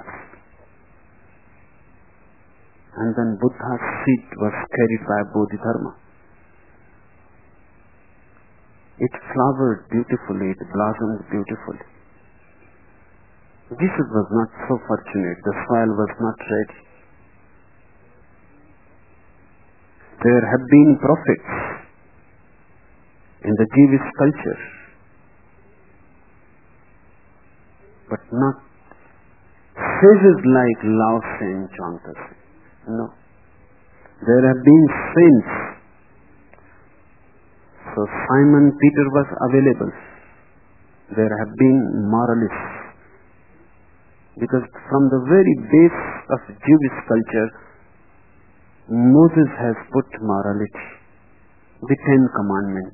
And then Buddha's seed was carried by Bodhidharma. It flowered beautifully, it blossomed beautifully. Jesus was not so fortunate. The soil was not ready. There have been prophets in the Jewish culture, but not sages like Lao Tse and Chuang Tse. No. There have been saints. So Simon Peter was available. There have been moralists. Because from the very base of Jewish culture, Moses has put morality, the Ten Commandments.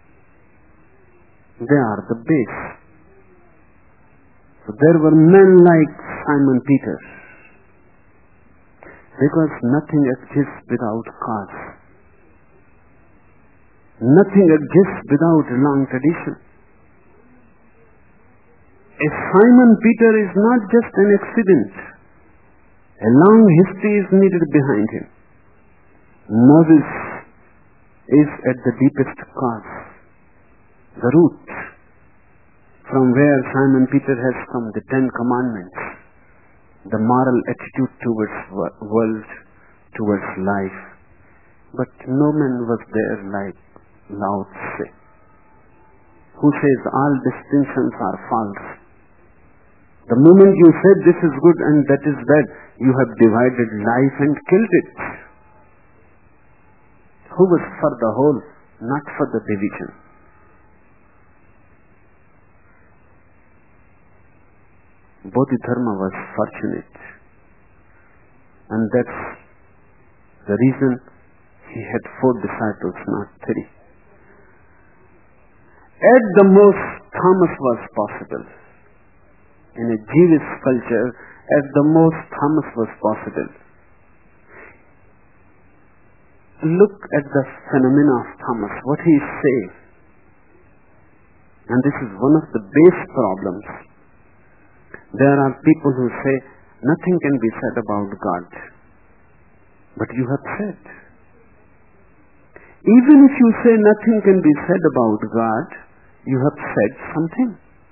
They are the base. So there were men like Simon Peter, because nothing exists without cause. Nothing exists without a long tradition. A Simon Peter is not just an accident. A long history is needed behind him. Moses is at the deepest cause, the root from where Simon Peter has come, the Ten Commandments, the moral attitude towards world, towards life. But no man was there like Lao Tse, who says all distinctions are false. The moment you said this is good and that is bad, you have divided life and killed it. Who was for the whole, not for the division. Bodhidharma was fortunate, and that's the reason he had four disciples, not three. At the most, Thomas was possible. In a Jewish culture, at the most, Thomas was possible. Look at the phenomena of Thomas, what he is saying. And this is one of the base problems. There are people who say, nothing can be said about God. But you have said. Even if you say nothing can be said about God, you have said something.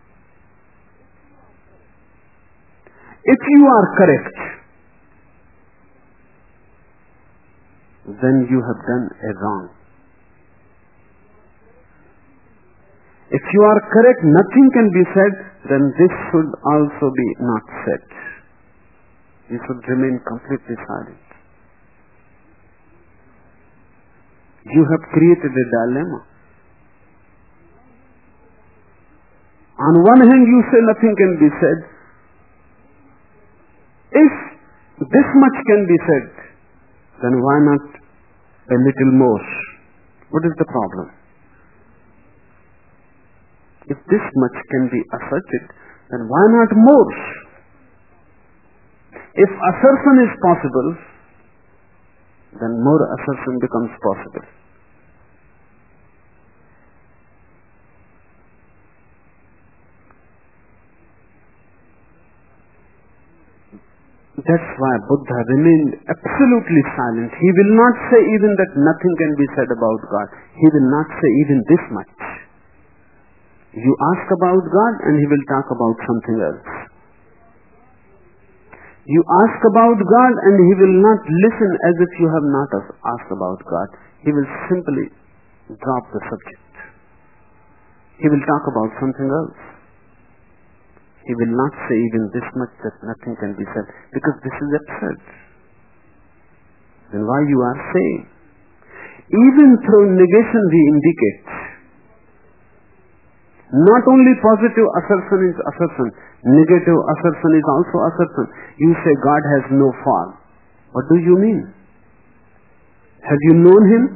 If you are correct, then you have done a wrong. If you are correct, nothing can be said, then this should also be not said. You should remain completely silent. You have created a dilemma. On one hand, you say nothing can be said. If this much can be said, then why not a little more? What is the problem? If this much can be asserted, then why not more? If assertion is possible, then more assertion becomes possible. That's why Buddha remained absolutely silent. He will not say even that nothing can be said about God. He will not say even this much. You ask about God and he will talk about something else. You ask about God and he will not listen as if you have not asked about God. He will simply drop the subject. He will talk about something else. He will not say even this much that nothing can be said, because this is absurd. Then why you are saying? Even through negation we indicate. Not only positive assertion is assertion, negative assertion is also assertion. You say God has no form. What do you mean? Have you known him?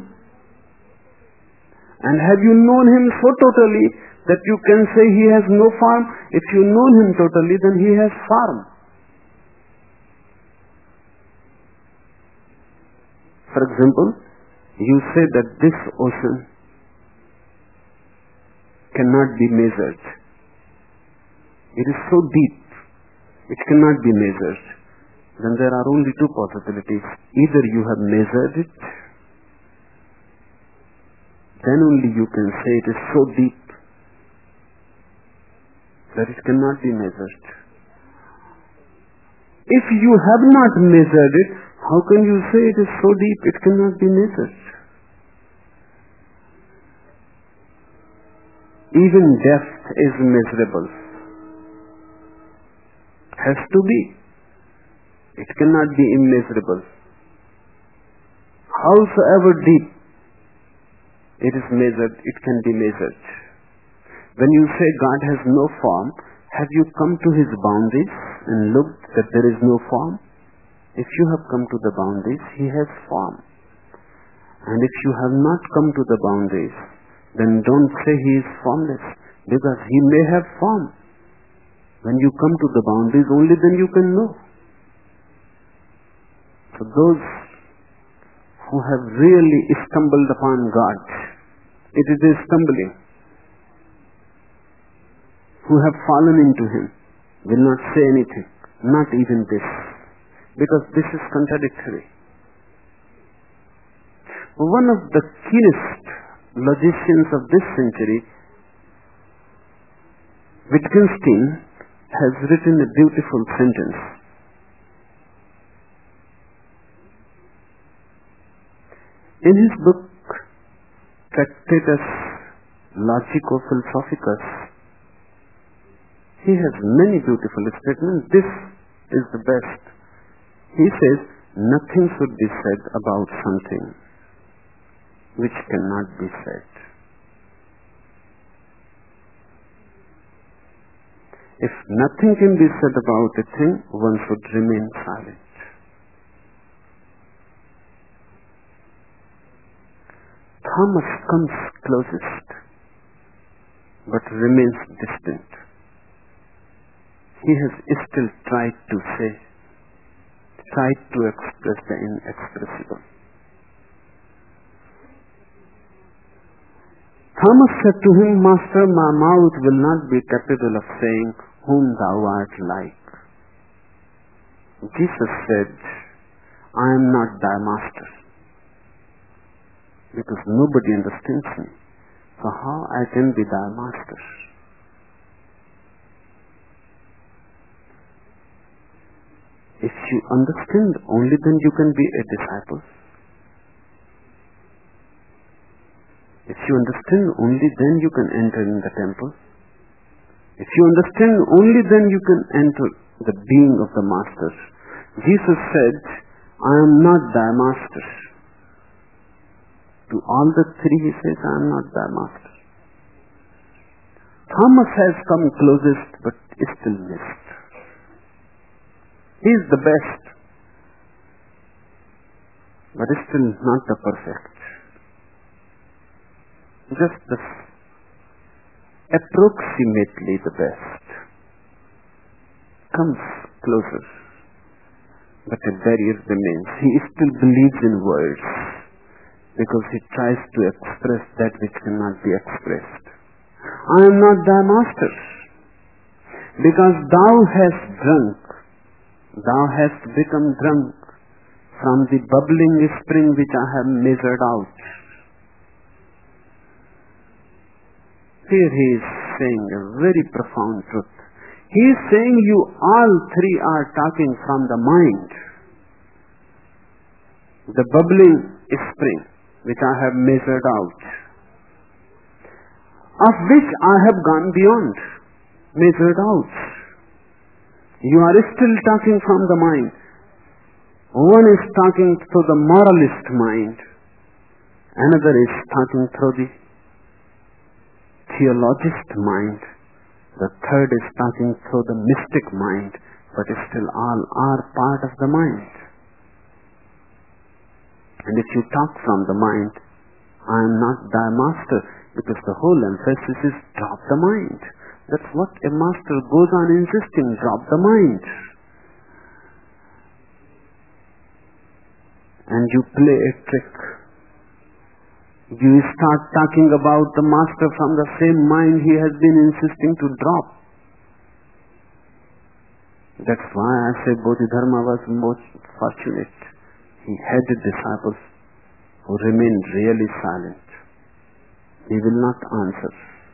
And have you known him so totally that you can say he has no form? If you know him totally, then he has form. For example, you say that this ocean cannot be measured. It is so deep, it cannot be measured. Then there are only two possibilities. Either you have measured it, then only you can say it is so deep that it cannot be measured. If you have not measured it, how can you say it is so deep it cannot be measured? Even depth is measurable. Has to be. It cannot be immeasurable. Howsoever deep it is measured, it can be measured. When you say God has no form, have you come to his boundaries and looked that there is no form? If you have come to the boundaries, he has form. And if you have not come to the boundaries, then don't say he is formless, because he may have form. When you come to the boundaries, only then you can know. So those who have really stumbled upon God, it is a stumbling, who have fallen into him, will not say anything, not even this, because this is contradictory. One of the keenest logicians of this century, Wittgenstein, has written a beautiful sentence. In his book Tractatus Logico-Philosophicus, he has many beautiful statements. This is the best. He says, nothing should be said about something which cannot be said. If nothing can be said about a thing, one should remain silent. Thomas comes closest, but remains distant. He has still tried to say, tried to express the inexpressible. Thomas said to him, Master, my mouth will not be capable of saying whom thou art like. Jesus said, I am not thy master, because nobody understands me. So how I can be thy master? If you understand, only then you can be a disciple. If you understand, only then you can enter in the temple. If you understand, only then you can enter the being of the Master. Jesus said, I am not thy master. To all the three he says, I am not thy master. Thomas has come closest, but is still missed. He is the best. but still not the perfect. Just the approximately the best. Comes closer, but a barrier remains. He still believes in words because he tries to express that which cannot be expressed. I am not thy master, because thou hast drunk, thou hast become drunk from the bubbling spring which I have measured out. Here he is saying a very profound truth. He is saying you all three are talking from the mind. The bubbling spring which I have measured out, of which I have gone beyond, measured out. You are still talking from the mind. One is talking through the moralist mind, another is talking through the theologist mind, the third is talking through the mystic mind, but still all are part of the mind. And if you talk from the mind, I am not thy master, because the whole emphasis is drop the mind. That's what a master goes on insisting, drop the mind. And you play a trick. You start talking about the master from the same mind he has been insisting to drop. That's why I say Bodhidharma was most fortunate. He had disciples who remained really silent. He will not answer.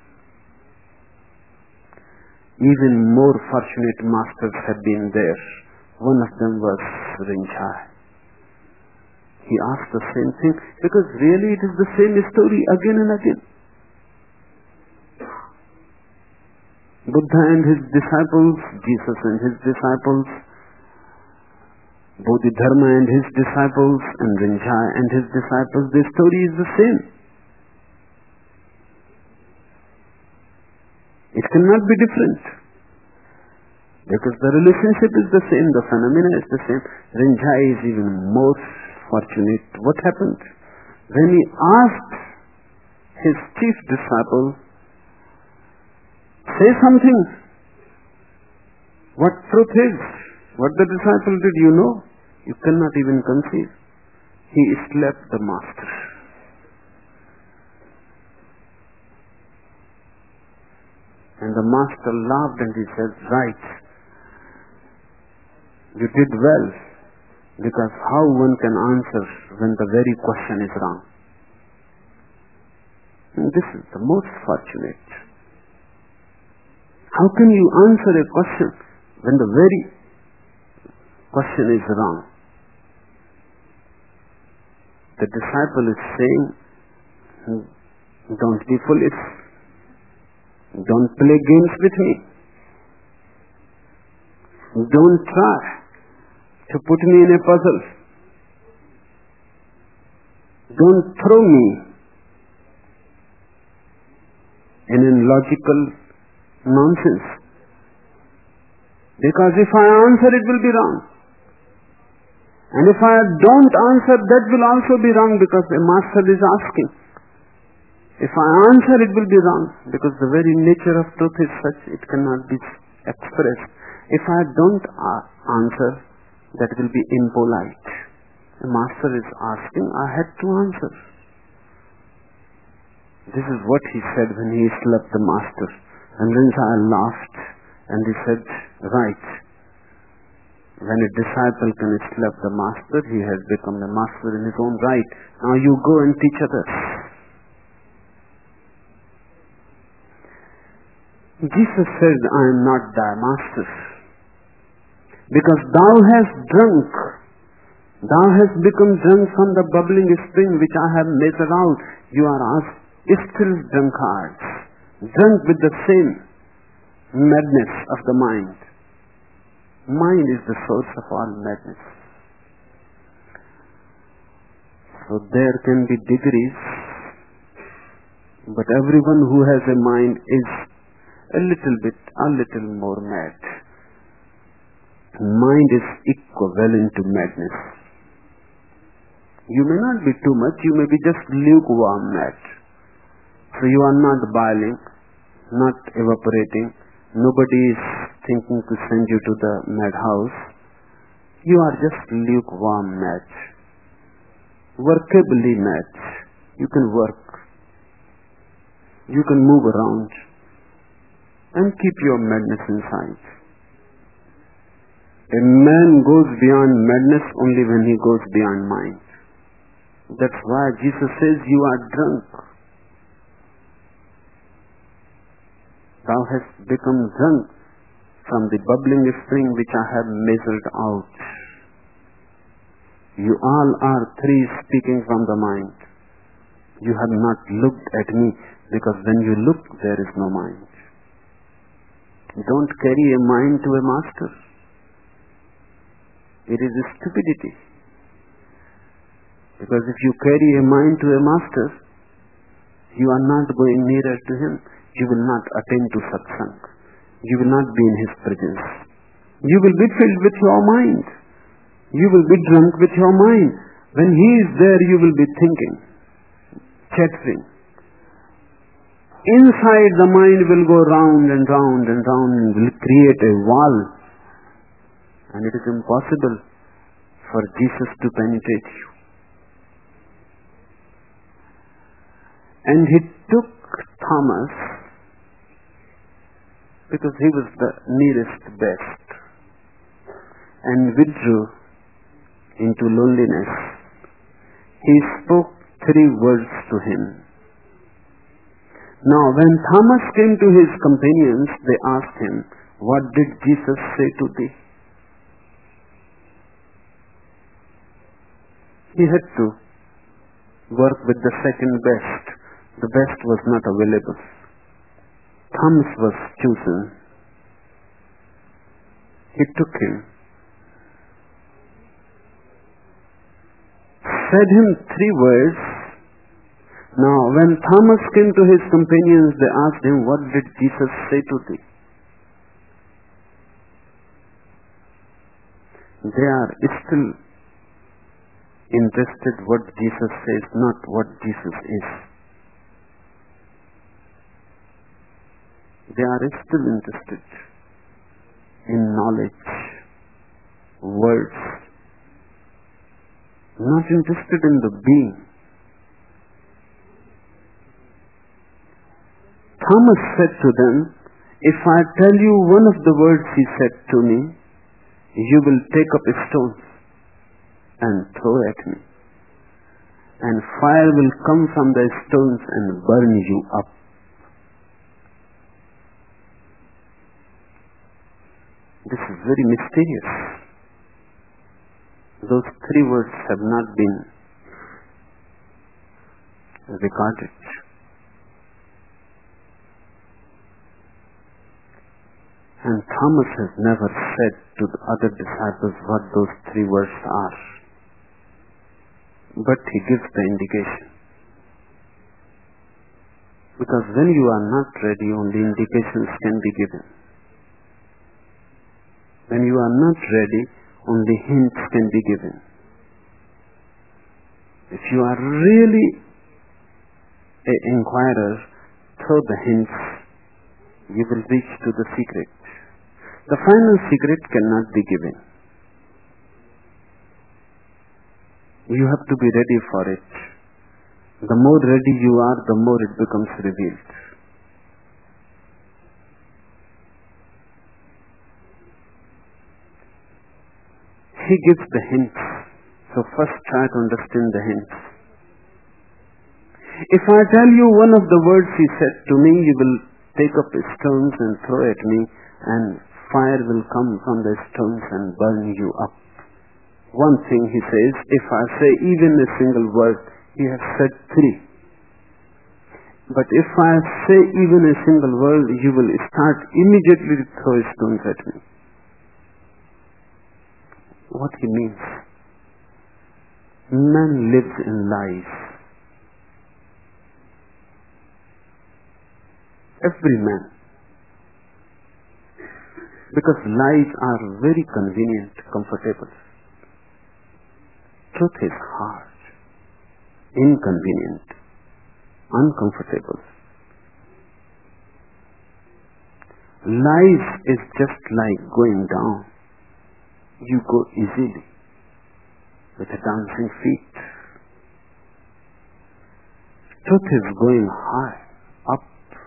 Even more fortunate masters have been there. One of them was Rinzai. He asked the same thing because really it is the same story again and again. Buddha and his disciples, Jesus and his disciples, Bodhidharma and his disciples, and Rinzai and his disciples, the story is the same. It cannot be different because the relationship is the same, the phenomena is the same. Rinzai is even more fortunate. What happened? When he asked his chief disciple, say something. What truth is? What the disciple did, you know? You cannot even conceive. He slept the master. And the master laughed and he said, right, you did well, because how one can answer when the very question is wrong? And this is the most fortunate. How can you answer a question when the very question is wrong? The disciple is saying, don't be foolish. Don't play games with me. Don't try to put me in a puzzle. Don't throw me in a logical nonsense. Because if I answer, it will be wrong. And if I don't answer, that will also be wrong, because the master is asking. If I answer, it will be wrong, because the very nature of truth is such, it cannot be expressed. If I don't answer, that will be impolite. The master is asking, I had to answer. This is what he said when he slept the master. And Rinzai laughed and he said, right, when a disciple can slap the master, he has become a master in his own right. Now you go and teach others. Jesus said, I am not thy master, because thou hast drunk, thou hast become drunk from the bubbling spring which I have measured out. You are asked, still drunkards, drunk with the same madness of the mind. Mind is the source of all madness. So there can be degrees, but everyone who has a mind is a little bit, a little more mad. Mind is equivalent to madness. You may not be too much, you may be just lukewarm mat. So you are not boiling, not evaporating. Nobody is thinking to send you to the madhouse. You are just lukewarm mat. Workably mat. You can work. You can move around and keep your madness inside. A man goes beyond madness only when he goes beyond mind. That's why Jesus says, you are drunk. Thou hast become drunk from the bubbling spring which I have measured out. You all are three speaking from the mind. You have not looked at me, because when you look, there is no mind. Don't carry a mind to a master. It is a stupidity. Because if you carry a mind to a master, you are not going nearer to him. You will not attain to satsang. You will not be in his presence. You will be filled with your mind. You will be drunk with your mind. When he is there, you will be thinking, chattering. Inside the mind will go round and round and round and will create a wall. And it is impossible for Jesus to penetrate you. And he took Thomas because he was the nearest best and withdrew into loneliness. He spoke three words to him. Now when Thomas came to his companions, they asked him, what did Jesus say to thee? He had to work with the second best. The best was not available. Thomas was chosen. He took him, said him three words. Now when Thomas came to his companions, they asked him, what did Jesus say to thee? They are still interested what Jesus says, not what Jesus is. They are still interested in knowledge, words, not interested in the being. Thomas said to them, if I tell you one of the words he said to me, you will take up a stone and throw at me, and fire will come from the stones and burn you up. This is very mysterious. Those three words have not been recorded. And Thomas has never said to the other disciples what those three words are. But he gives the indication. Because when you are not ready, only indications can be given. When you are not ready, only hints can be given. If you are really an inquirer, throw the hints, you will reach to the secret. The final secret cannot be given. You have to be ready for it. The more ready you are, the more it becomes revealed. He gives the hints. So first try to understand the hints. If I tell you one of the words he said to me, you will take up stones and throw at me, and fire will come from the stones and burn you up. One thing he says, if I say even a single word, he has said three. But if I say even a single word, you will start immediately to throw stones at me. What he means? Man lives in lies. Every man. Because lies are very convenient, comfortable. Truth is hard. inconvenient, uncomfortable. Life is just like going down. You go easily with a dancing feet. Truth is going high, up.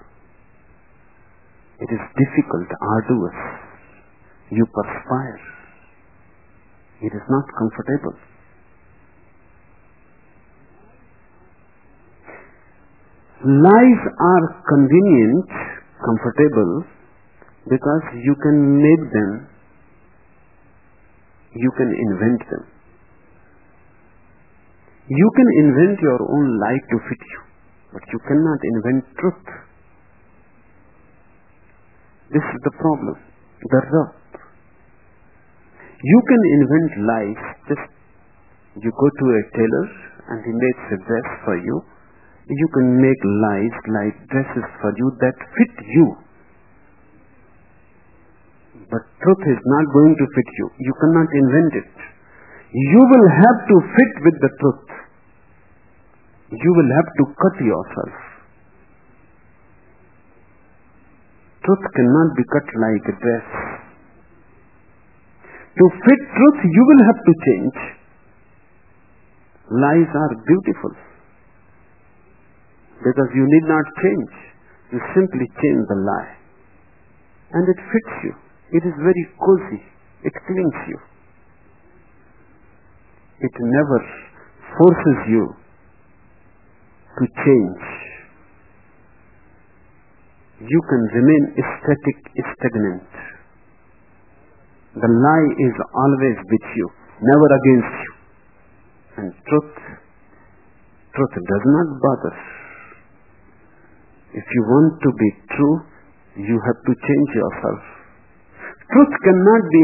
It is difficult, arduous. You perspire. It is not comfortable. Lies are convenient, comfortable, because you can make them, you can invent them. You can invent your own lie to fit you, but you cannot invent truth. This is the problem, the rub. You can invent lies. Just you go to a tailor and he makes a dress for you. You can make lies like dresses for you that fit you. But truth is not going to fit you. You cannot invent it. You will have to fit with the truth. You will have to cut yourself. Truth cannot be cut like a dress. To fit truth, you will have to change. Lies are beautiful because you need not change. You simply change the lie and it fits you. It is very cozy. It clings you. It never forces you to change. You can remain static, stagnant. The lie is always with you, never against you. And truth, truth does not bother. If you want to be true, you have to change yourself. Truth cannot be